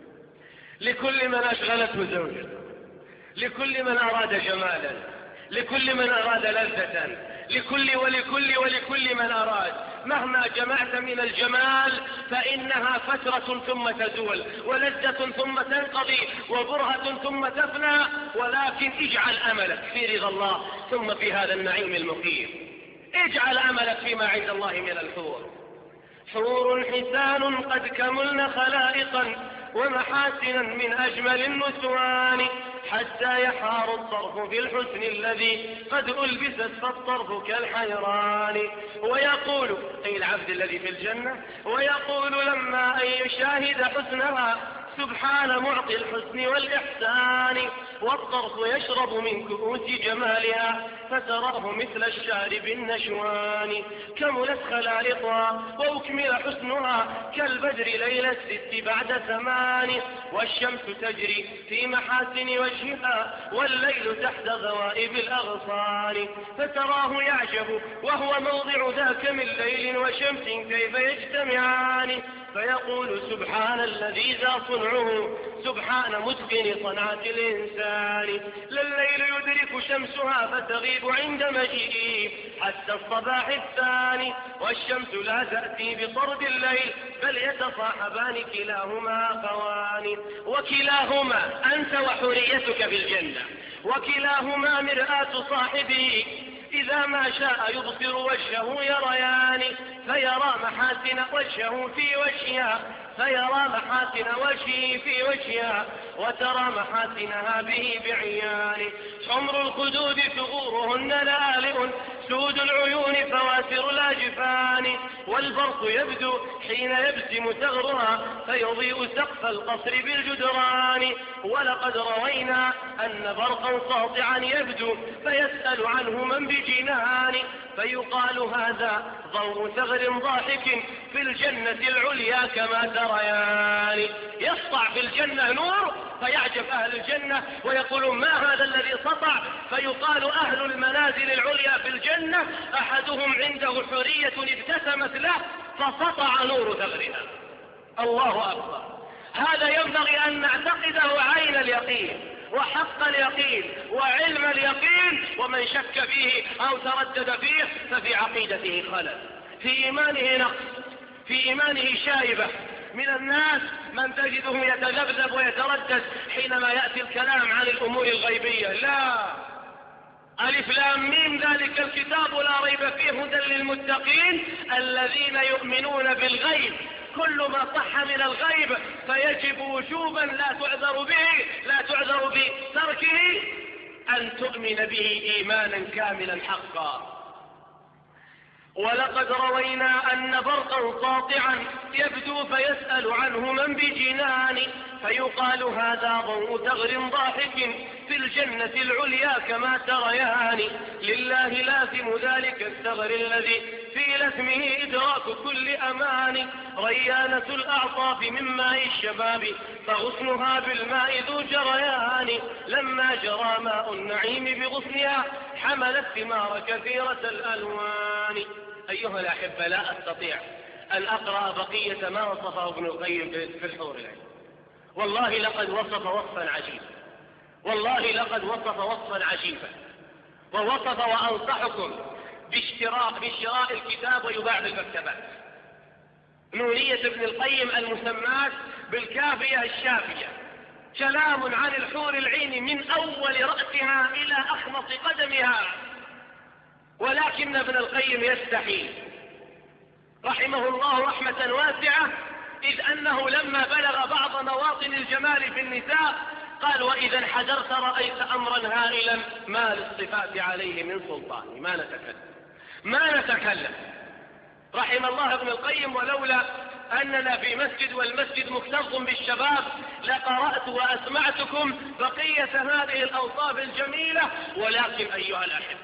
لكل من أشغلته زوجة، لكل من أراد جمالا، لكل من أراد لذة، لكل ولكل ولكل من أراد. مهما جمعت من الجمال فإنها فترة ثم تزول، ولذة ثم تنقضي، وبرهة ثم تفنى. ولكن اجعل أملك في رضا الله ثم في هذا النعيم المقيم. اجعل أملك فيما عند الله من الحور. حور حسان قد كملن خلائقا ومحاسنا من أجمل النسوان، حتى يحار الطرف في الحسن الذي قد ألبست فالطرف كالحيران. ويقول أي العبد الذي في الجنة: ويقول لما أن يشاهد حسنها سبحان معطي الحسن والإحسان، والطرف يشرب من كؤوس جمالها فتراه مثل الشارب النشوان. كملت خلائقها وأكمل حسنها كالبدر ليلة الست بعد ثمان، والشمس تجري في محاسن وجهها والليل تحت غوائب الأغصان، فتراه يعجب وهو موضع ذاك من ليل وشمس كيف يجتمعان. فيقول سبحان الذي ذا صنعه سبحان متقن صنعة الإنسان. لا الليل يدرك شمسها فتغيب عند مجيئه حتى الصباح الثاني، والشمس لا تأتي بطرد الليل بل يتصاحبان كلاهما أخوان. وكلاهما أنت وحوريتك في الجنة، وكلاهما مرآة صاحبه إذا ما شاء يبصر وجهه يريان، فيرى محاسن وجهه في وجهها فيرى محاسن وجهه في وجهها وترى محاسنها به بعيان. حمر الخدود ثغورهن لآلئ سود العيون فواتر الأجفان، والبرق يبدو حين يبسم ثغرها فيضيء سقف القصر بالجدران. ولقد روينا أن برقا ساطعا يبدو فيسأل عنه من بجنان، فيقال هذا ضوء ثغر ضاحك في الجنة العليا كما تريان. يسطع في الجنة نور فيعجب أهل الجنة ويقولون ما هذا الذي سطع؟ فيقال أهل المنازل العليا في الجنة أحدهم عنده حورية ابتسمت له فسطع نور ثغرها. الله أكبر. هذا ينبغي أن نعتقده عين اليقين وحق اليقين وعلم اليقين، ومن شك فيه أو تردد فيه ففي عقيدته خلل، في إيمانه نقص، في إيمانه شائبة. من الناس من تجده يتذبذب ويتردد حينما يأتي الكلام عن الأمور الغيبية. لا، ألف لام ميم ذلك الكتاب لا ريب فيه هدى للمتقين الذين يؤمنون بالغيب. كل ما صح من الغيب فيجب وجوبا لا تعذر به لا تعذر بتركه أن تؤمن به إيمانا كاملا حقا. ولقد روينا أن برقا ساطعا يبدو فيسأل عنه من بجنان، فيقال هذا ضوء ثغر ضاحك في الجنة العليا كما تريان. لله لازم ذلك الثغر الذي في لثمه إدراك كل أمان. ريانة الأعطاف من ماء الشباب فغصنها بالماء ذو جريان. لما جرى ماء النعيم بغصنها حملت ثمار كثيرة الألوان. أيها الأحبة لا أستطيع أن أقرأ بقية ما وصفه ابن القيم في الحور العين. والله لقد وصف وصفا عجيبا، والله لقد وصف وصفا عجيبا، ووصف وأنصحكم باشتراء بشراء الكتاب ويباع بالمكتبات. نونية ابن القيم المسماة بالكافية الشافية، كلام عن الحور العين من أول رأسها إلى أخمص قدمها. ولكن ابن القيم يستحي رحمه الله رحمة واسعة، إذ أنه لما بلغ بعض مواطن الجمال في النساء قال: وإذا انحدرت رأيت أمرا هائلا ما للصفات عليه من سلطان. ما نتكلم ما نتكلم رحم الله ابن القيم. ولولا أننا في مسجد والمسجد مكتظ بالشباب لقرأت وأسمعتكم بقية هذه الأوصاف الجميلة. ولكن أيها الأحبة،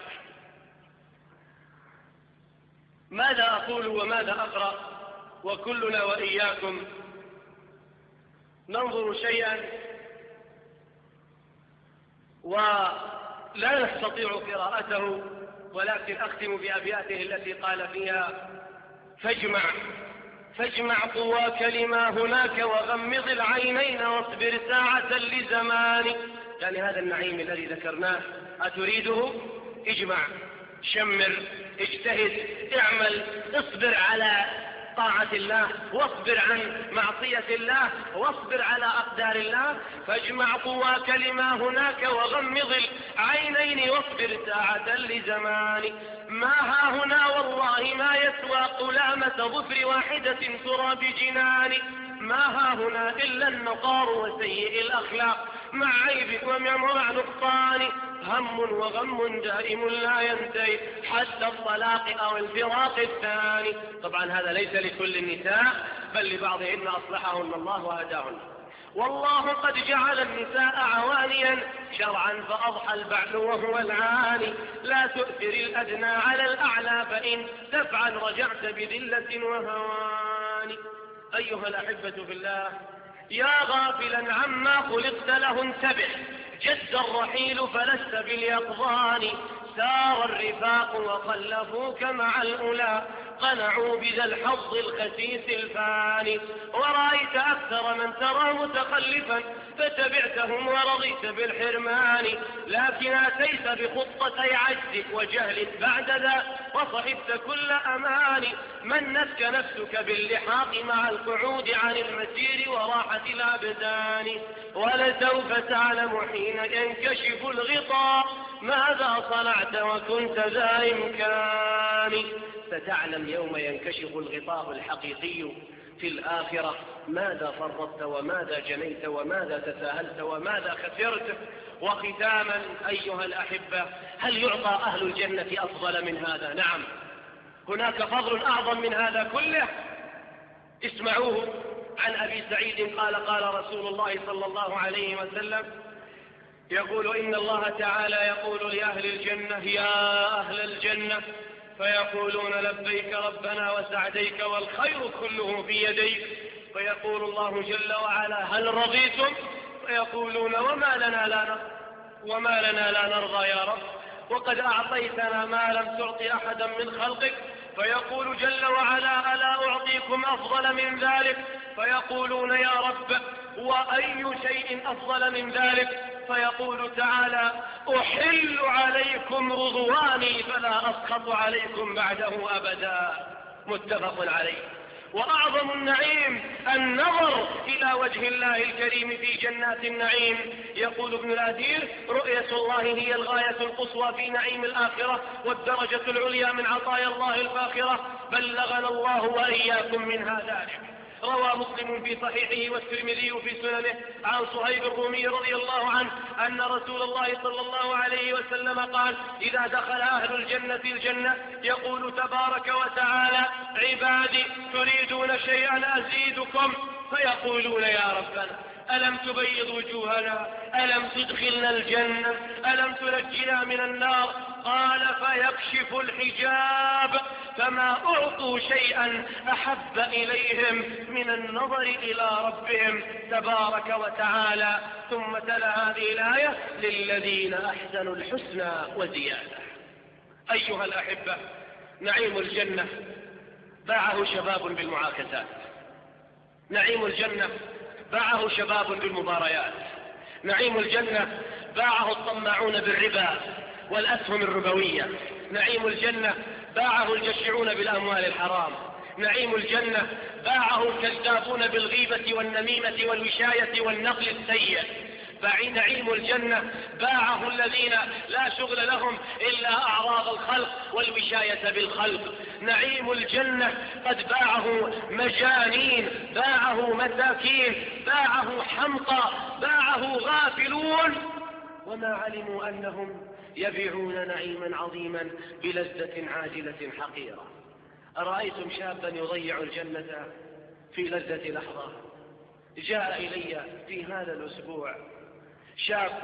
ماذا أقول وماذا أقرأ وكلنا وإياكم ننظر شيئا ولا نستطيع قراءته، ولكن أختم بأبياته التي قال فيها: فاجمع فاجمع قواك لما هناك وغمض العينين واصبر ساعة لزمان. يعني هذا النعيم الذي ذكرناه أتريده؟ اجمع، شمر، اجتهد، اعمل، اصبر على طاعة الله، واصبر عن معصية الله، واصبر على أقدار الله. فاجمع قواك لما هناك وغمض العينين واصبر ساعة لزمان. ما ها هنا والله ما يسوى قلامة ظفر واحدة ترى بجنان. ما ها هنا إلا النقار وسيء الأخلاق مع عيب ومع نقصان. هم وغم دائم لا ينتهي حتى الطلاق أو الفراق الثاني. طبعا هذا ليس لكل النساء، بل لبعضهن أصلحهن الله وهداهن. والله قد جعل النساء عوانيا شرعا فأضحى البعل وهو العاني. لا تؤثر الأدنى على الأعلى فإن تفعل رجعت بذلة وهوان. أيها الأحبة في الله، يا غافلا عما خلقت له انتبه، جد الرحيل فلست باليقظان. سار الرفاق وخلفوك مع الأولى قنعوا بذا الحظ الخسيس الفاني. ورأيت أكثر من ترى متخلفا فتبعتهم ورضيت بالحرمان. لكن أتيت بخطتي عجزك وجهلك بعد ذا وصحبت كل أمان. منتك نفسك باللحاق مع القعود عن المسير وراحة الأبدان. ولسوف تعلم حين ينكشف الغطاء ماذا صنعت وكنت ذا إمكان. ستعلم يوم ينكشف الغطاء الحقيقي في الآخرة ماذا فرطت وماذا جنيت وماذا تساهلت وماذا خسرت. وختاما أيها الأحبة، هل يعطى أهل الجنة أفضل من هذا؟ نعم، هناك فضل أعظم من هذا كله. اسمعوه عن أبي سعيد قال: قال رسول الله صلى الله عليه وسلم يقول: إن الله تعالى يقول لأهل الجنة: يا أهل الجنة، فيقولون: لبيك ربنا وسعديك والخير كله في يديك. فيقول الله جل وعلا: هل رضيتم؟ فيقولون: وما لنا لا نرضى وما لنا لا نرضى يا رب، وقد أعطيتنا ما لم تعط أحدا من خلقك. فيقول جل وعلا: ألا أعطيكم أفضل من ذلك؟ فيقولون: يا رب، وأي شيء أفضل من ذلك؟ فيقول تعالى: أحل عليكم رضواني فلا أسخط عليكم بعده أبدا. متفق عليه. وأعظم النعيم النظر إلى وجه الله الكريم في جنات النعيم. يقول ابن الأثير: رؤية الله هي الغاية القصوى في نعيم الآخرة والدرجة العليا من عطايا الله الفاخرة. بلغنا الله وإياكم منها ذلك. روى مسلم في صحيحه والترمذي في سننه عن صهيب الرومي رضي الله عنه أن رسول الله صلى الله عليه وسلم قال: إذا دخل أهل الجنة الجنة يقول تبارك وتعالى: عبادي تريدون شيئا أزيدكم؟ فيقولون: يا ربنا، ألم تبيض وجوهنا؟ ألم تدخلنا الجنة؟ ألم تنجنا من النار؟ قال: فيكشف الحجاب فما أعطوا شيئا أحب إليهم من النظر إلى ربهم تبارك وتعالى. ثم تلا هذه الآية: للذين أحسنوا الحسنى وزيادة. أيها الأحبة، نعيم الجنة باعه شباب بالمعاكسات، نعيم الجنة باعه شباب بالمباريات، نعيم الجنة باعه الطماعون بالربا والأسهم الربوية، نعيم الجنة باعه الجشعون بالأموال الحرام، نعيم الجنة باعه الكذابون بالغيبة والنميمة والوشاية والنقل السيء، نعيم الجنة باعه الذين لا شغل لهم إلا أعراض الخلق والوشاية بالخلق، نعيم الجنة قد باعه مجانين، باعه مساكين، باعه حمقى، باعه غافلون، وما علموا أنهم يبيعون نعيما عظيما بلذة عاجلة حقيرة. أرأيتم شابا يضيع الجنة في لذة لحظة؟ جاء إلي في هذا الأسبوع شاب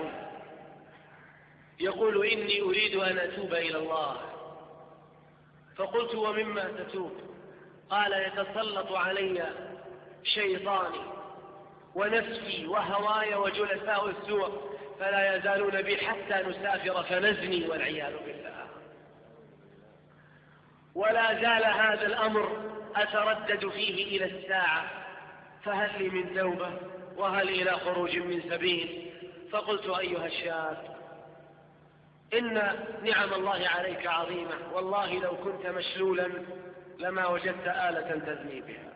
يقول إني أريد أن أتوب إلى الله، فقلت ومما تتوب؟ قال يتسلط علي شيطاني ونفسي وهواي وجلساء السوء فلا يزالون بي حتى نسافر فنزني والعياذ بالله، ولا زال هذا الأمر أتردد فيه إلى الساعة، فهل لي من توبة وهل إلى خروج من سبيل؟ فقلت أيها الشاب إن نعم الله عليك عظيمة، والله لو كنت مشلولا لما وجدت آلة تزني بها،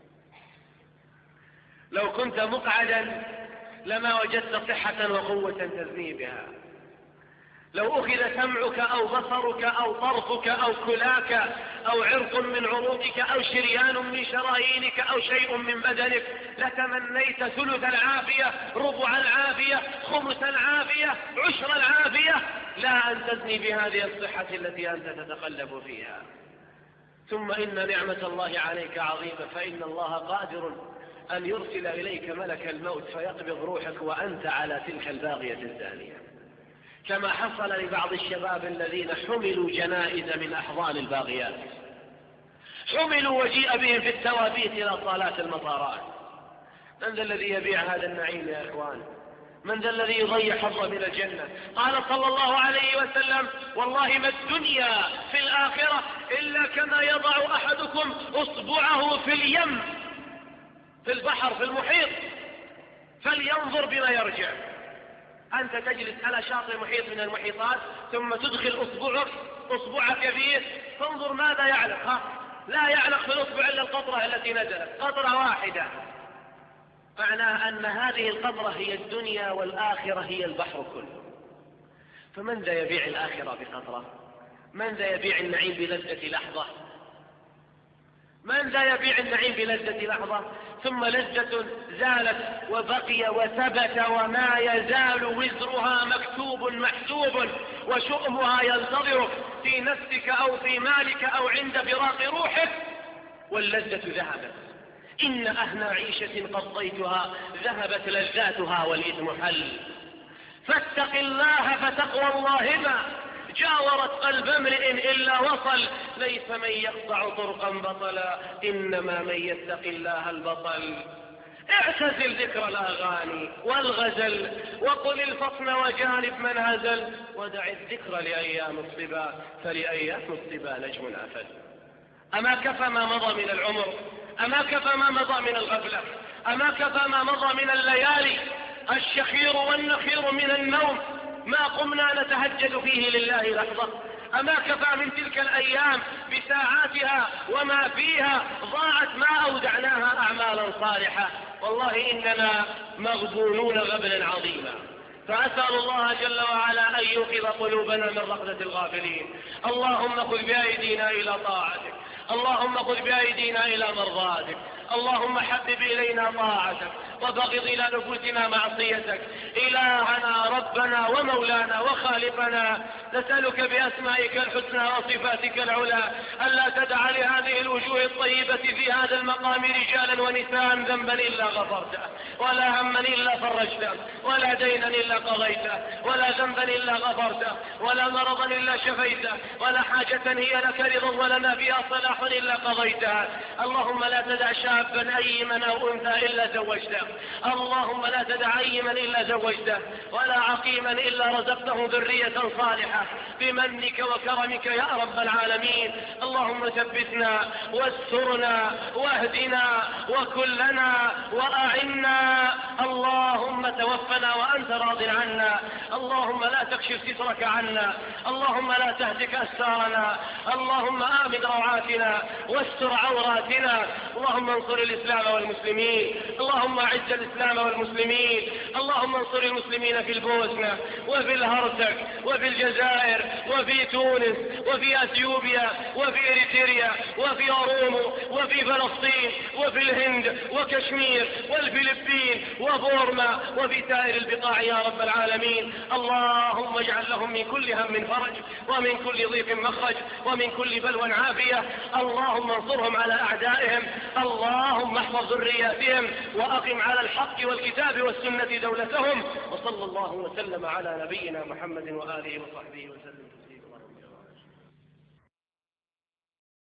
لو كنت مقعدا لما وجدت صحة وقوة تزني بها، لو أخذ سمعك أو بصرك أو طرفك أو كلاك أو عرق من عروقك أو شريان من شرايينك أو شيء من بدنك لتمنيت ثلث العافية، ربع العافية، خمس العافية، عشر العافية، لا أن تزني بهذه الصحة التي أنت تتقلب فيها. ثم إن نعمة الله عليك عظيمة، فإن الله قادر أن يرسل إليك ملك الموت فيقبض روحك وأنت على تلك الباغية الزانية، كما حصل لبعض الشباب الذين حملوا جنائز من أحضان الباغيات، حملوا وجيء بهم في التوابيت إلى صالات المطارات. من ذا الذي يبيع هذا النعيم يا إخوان؟ من ذا الذي يضيع حظا من الجنة؟ قال صلى الله عليه وسلم والله ما الدنيا في الآخرة إلا كما يضع أحدكم أصبعه في اليم، في البحر، في المحيط، فلينظر بما يرجع. أنت تجلس على شاطئ محيط من المحيطات ثم تدخل أصبعك أصبعك فيه، تنظر ماذا يعلق. ها؟ لا يعلق في الأصبع إلا القطرة التي نزلت، قطرة واحدة، معناه أن هذه القطرة هي الدنيا والآخرة هي البحر كله. فمن ذا يبيع الآخرة بقطرة؟ من ذا يبيع النعيم بلذة لحظة؟ من ذا يبيع النعيم بلذة لحظة ثم لذة زالت وبقي وثبت وما يزال وزرها مكتوب محسوب وشؤمها ينتظرك في نفسك أو في مالك أو عند فراق روحك، واللذة ذهبت. إن أهنى عيشة قضيتها ذهبت لذاتها والإثم حل. فاتق الله فتقوى الله ما جاورت قلب امرئ إلا وصل، ليس من يقطع طرقا بطلا إنما من يتق الله البطل. اعتزل ذكر الأغاني والغزل وقل الفطن وجانب من هزل، ودع الذكر لأيام الصبا فلأيام الصبا نجم أفل. أما كفى ما مضى من العمر، أما كفى ما مضى من الغفلة، أما كفى ما مضى من الليالي الشخير والنخير من النوم ما قمنا نتهجد فيه لله لحظة، أما كفى من تلك الأيام بساعاتها وما فيها ضاعت ما أودعناها أعمالا صالحة. والله إننا مغبونون غبنا عظيما، فأسأل الله جل وعلا أن يوقظ قلوبنا من رقدة الغافلين. اللهم خذ بأيدينا إلى طاعتك، اللهم خذ بأيدينا إلى مرضاتك، اللهم حبب إلينا طاعتك وبغض إلى نفوسنا معصيتك. إلهنا ربنا ومولانا وخالقنا، نسألك بأسمائك الحسنى وصفاتك العلى ألا تدع لهذه الوجوه الطيبة في هذا المقام رجالا ونساء ذنبا إلا غفرته، ولا هما إلا فرجته، ولا دينا إلا قضيته، ولا ذنبا إلا غفرته، ولا مرضا إلا شفيته، ولا حاجة هي لك رضا ولنا فيها صلاح إلا قضيتها. اللهم لا تدع شابا أيما أو أنثى إلا زوجته، اللهم لا تدع أيما إلا زوجته ولا عقيما إلا رزقته ذرية صالحة بمنك وكرمك يا رب العالمين. اللهم ثبتنا واسترنا واهدنا وكلنا وأعنا. اللهم توفنا وأنت راض عنا. اللهم لا تكشف سترك عنا. اللهم لا تهتك أستارنا. اللهم آمن روعاتنا واستر عوراتنا. اللهم انصر الإسلام والمسلمين. اللهم أعز الإسلام والمسلمين. اللهم انصر المسلمين في البوسنة وفي الهرسك وفي الجزائر وفي تونس وفي أثيوبيا وفي إريتريا وفي أورومو وفي فلسطين وفي الهند وكشمير والفلبين وبورما وفي سائر البقاع يا رب العالمين. اللهم اجعل لهم من كل هم فرج ومن كل ضيق مخرج ومن كل بلوى عافية. اللهم انصرهم على أعدائهم. اللهم احفظ ذرياتهم وأقم على الحق والكتاب والسنة دولتهم. وصلى الله وسلم على نبينا محمد وآله وصحبه وسلم.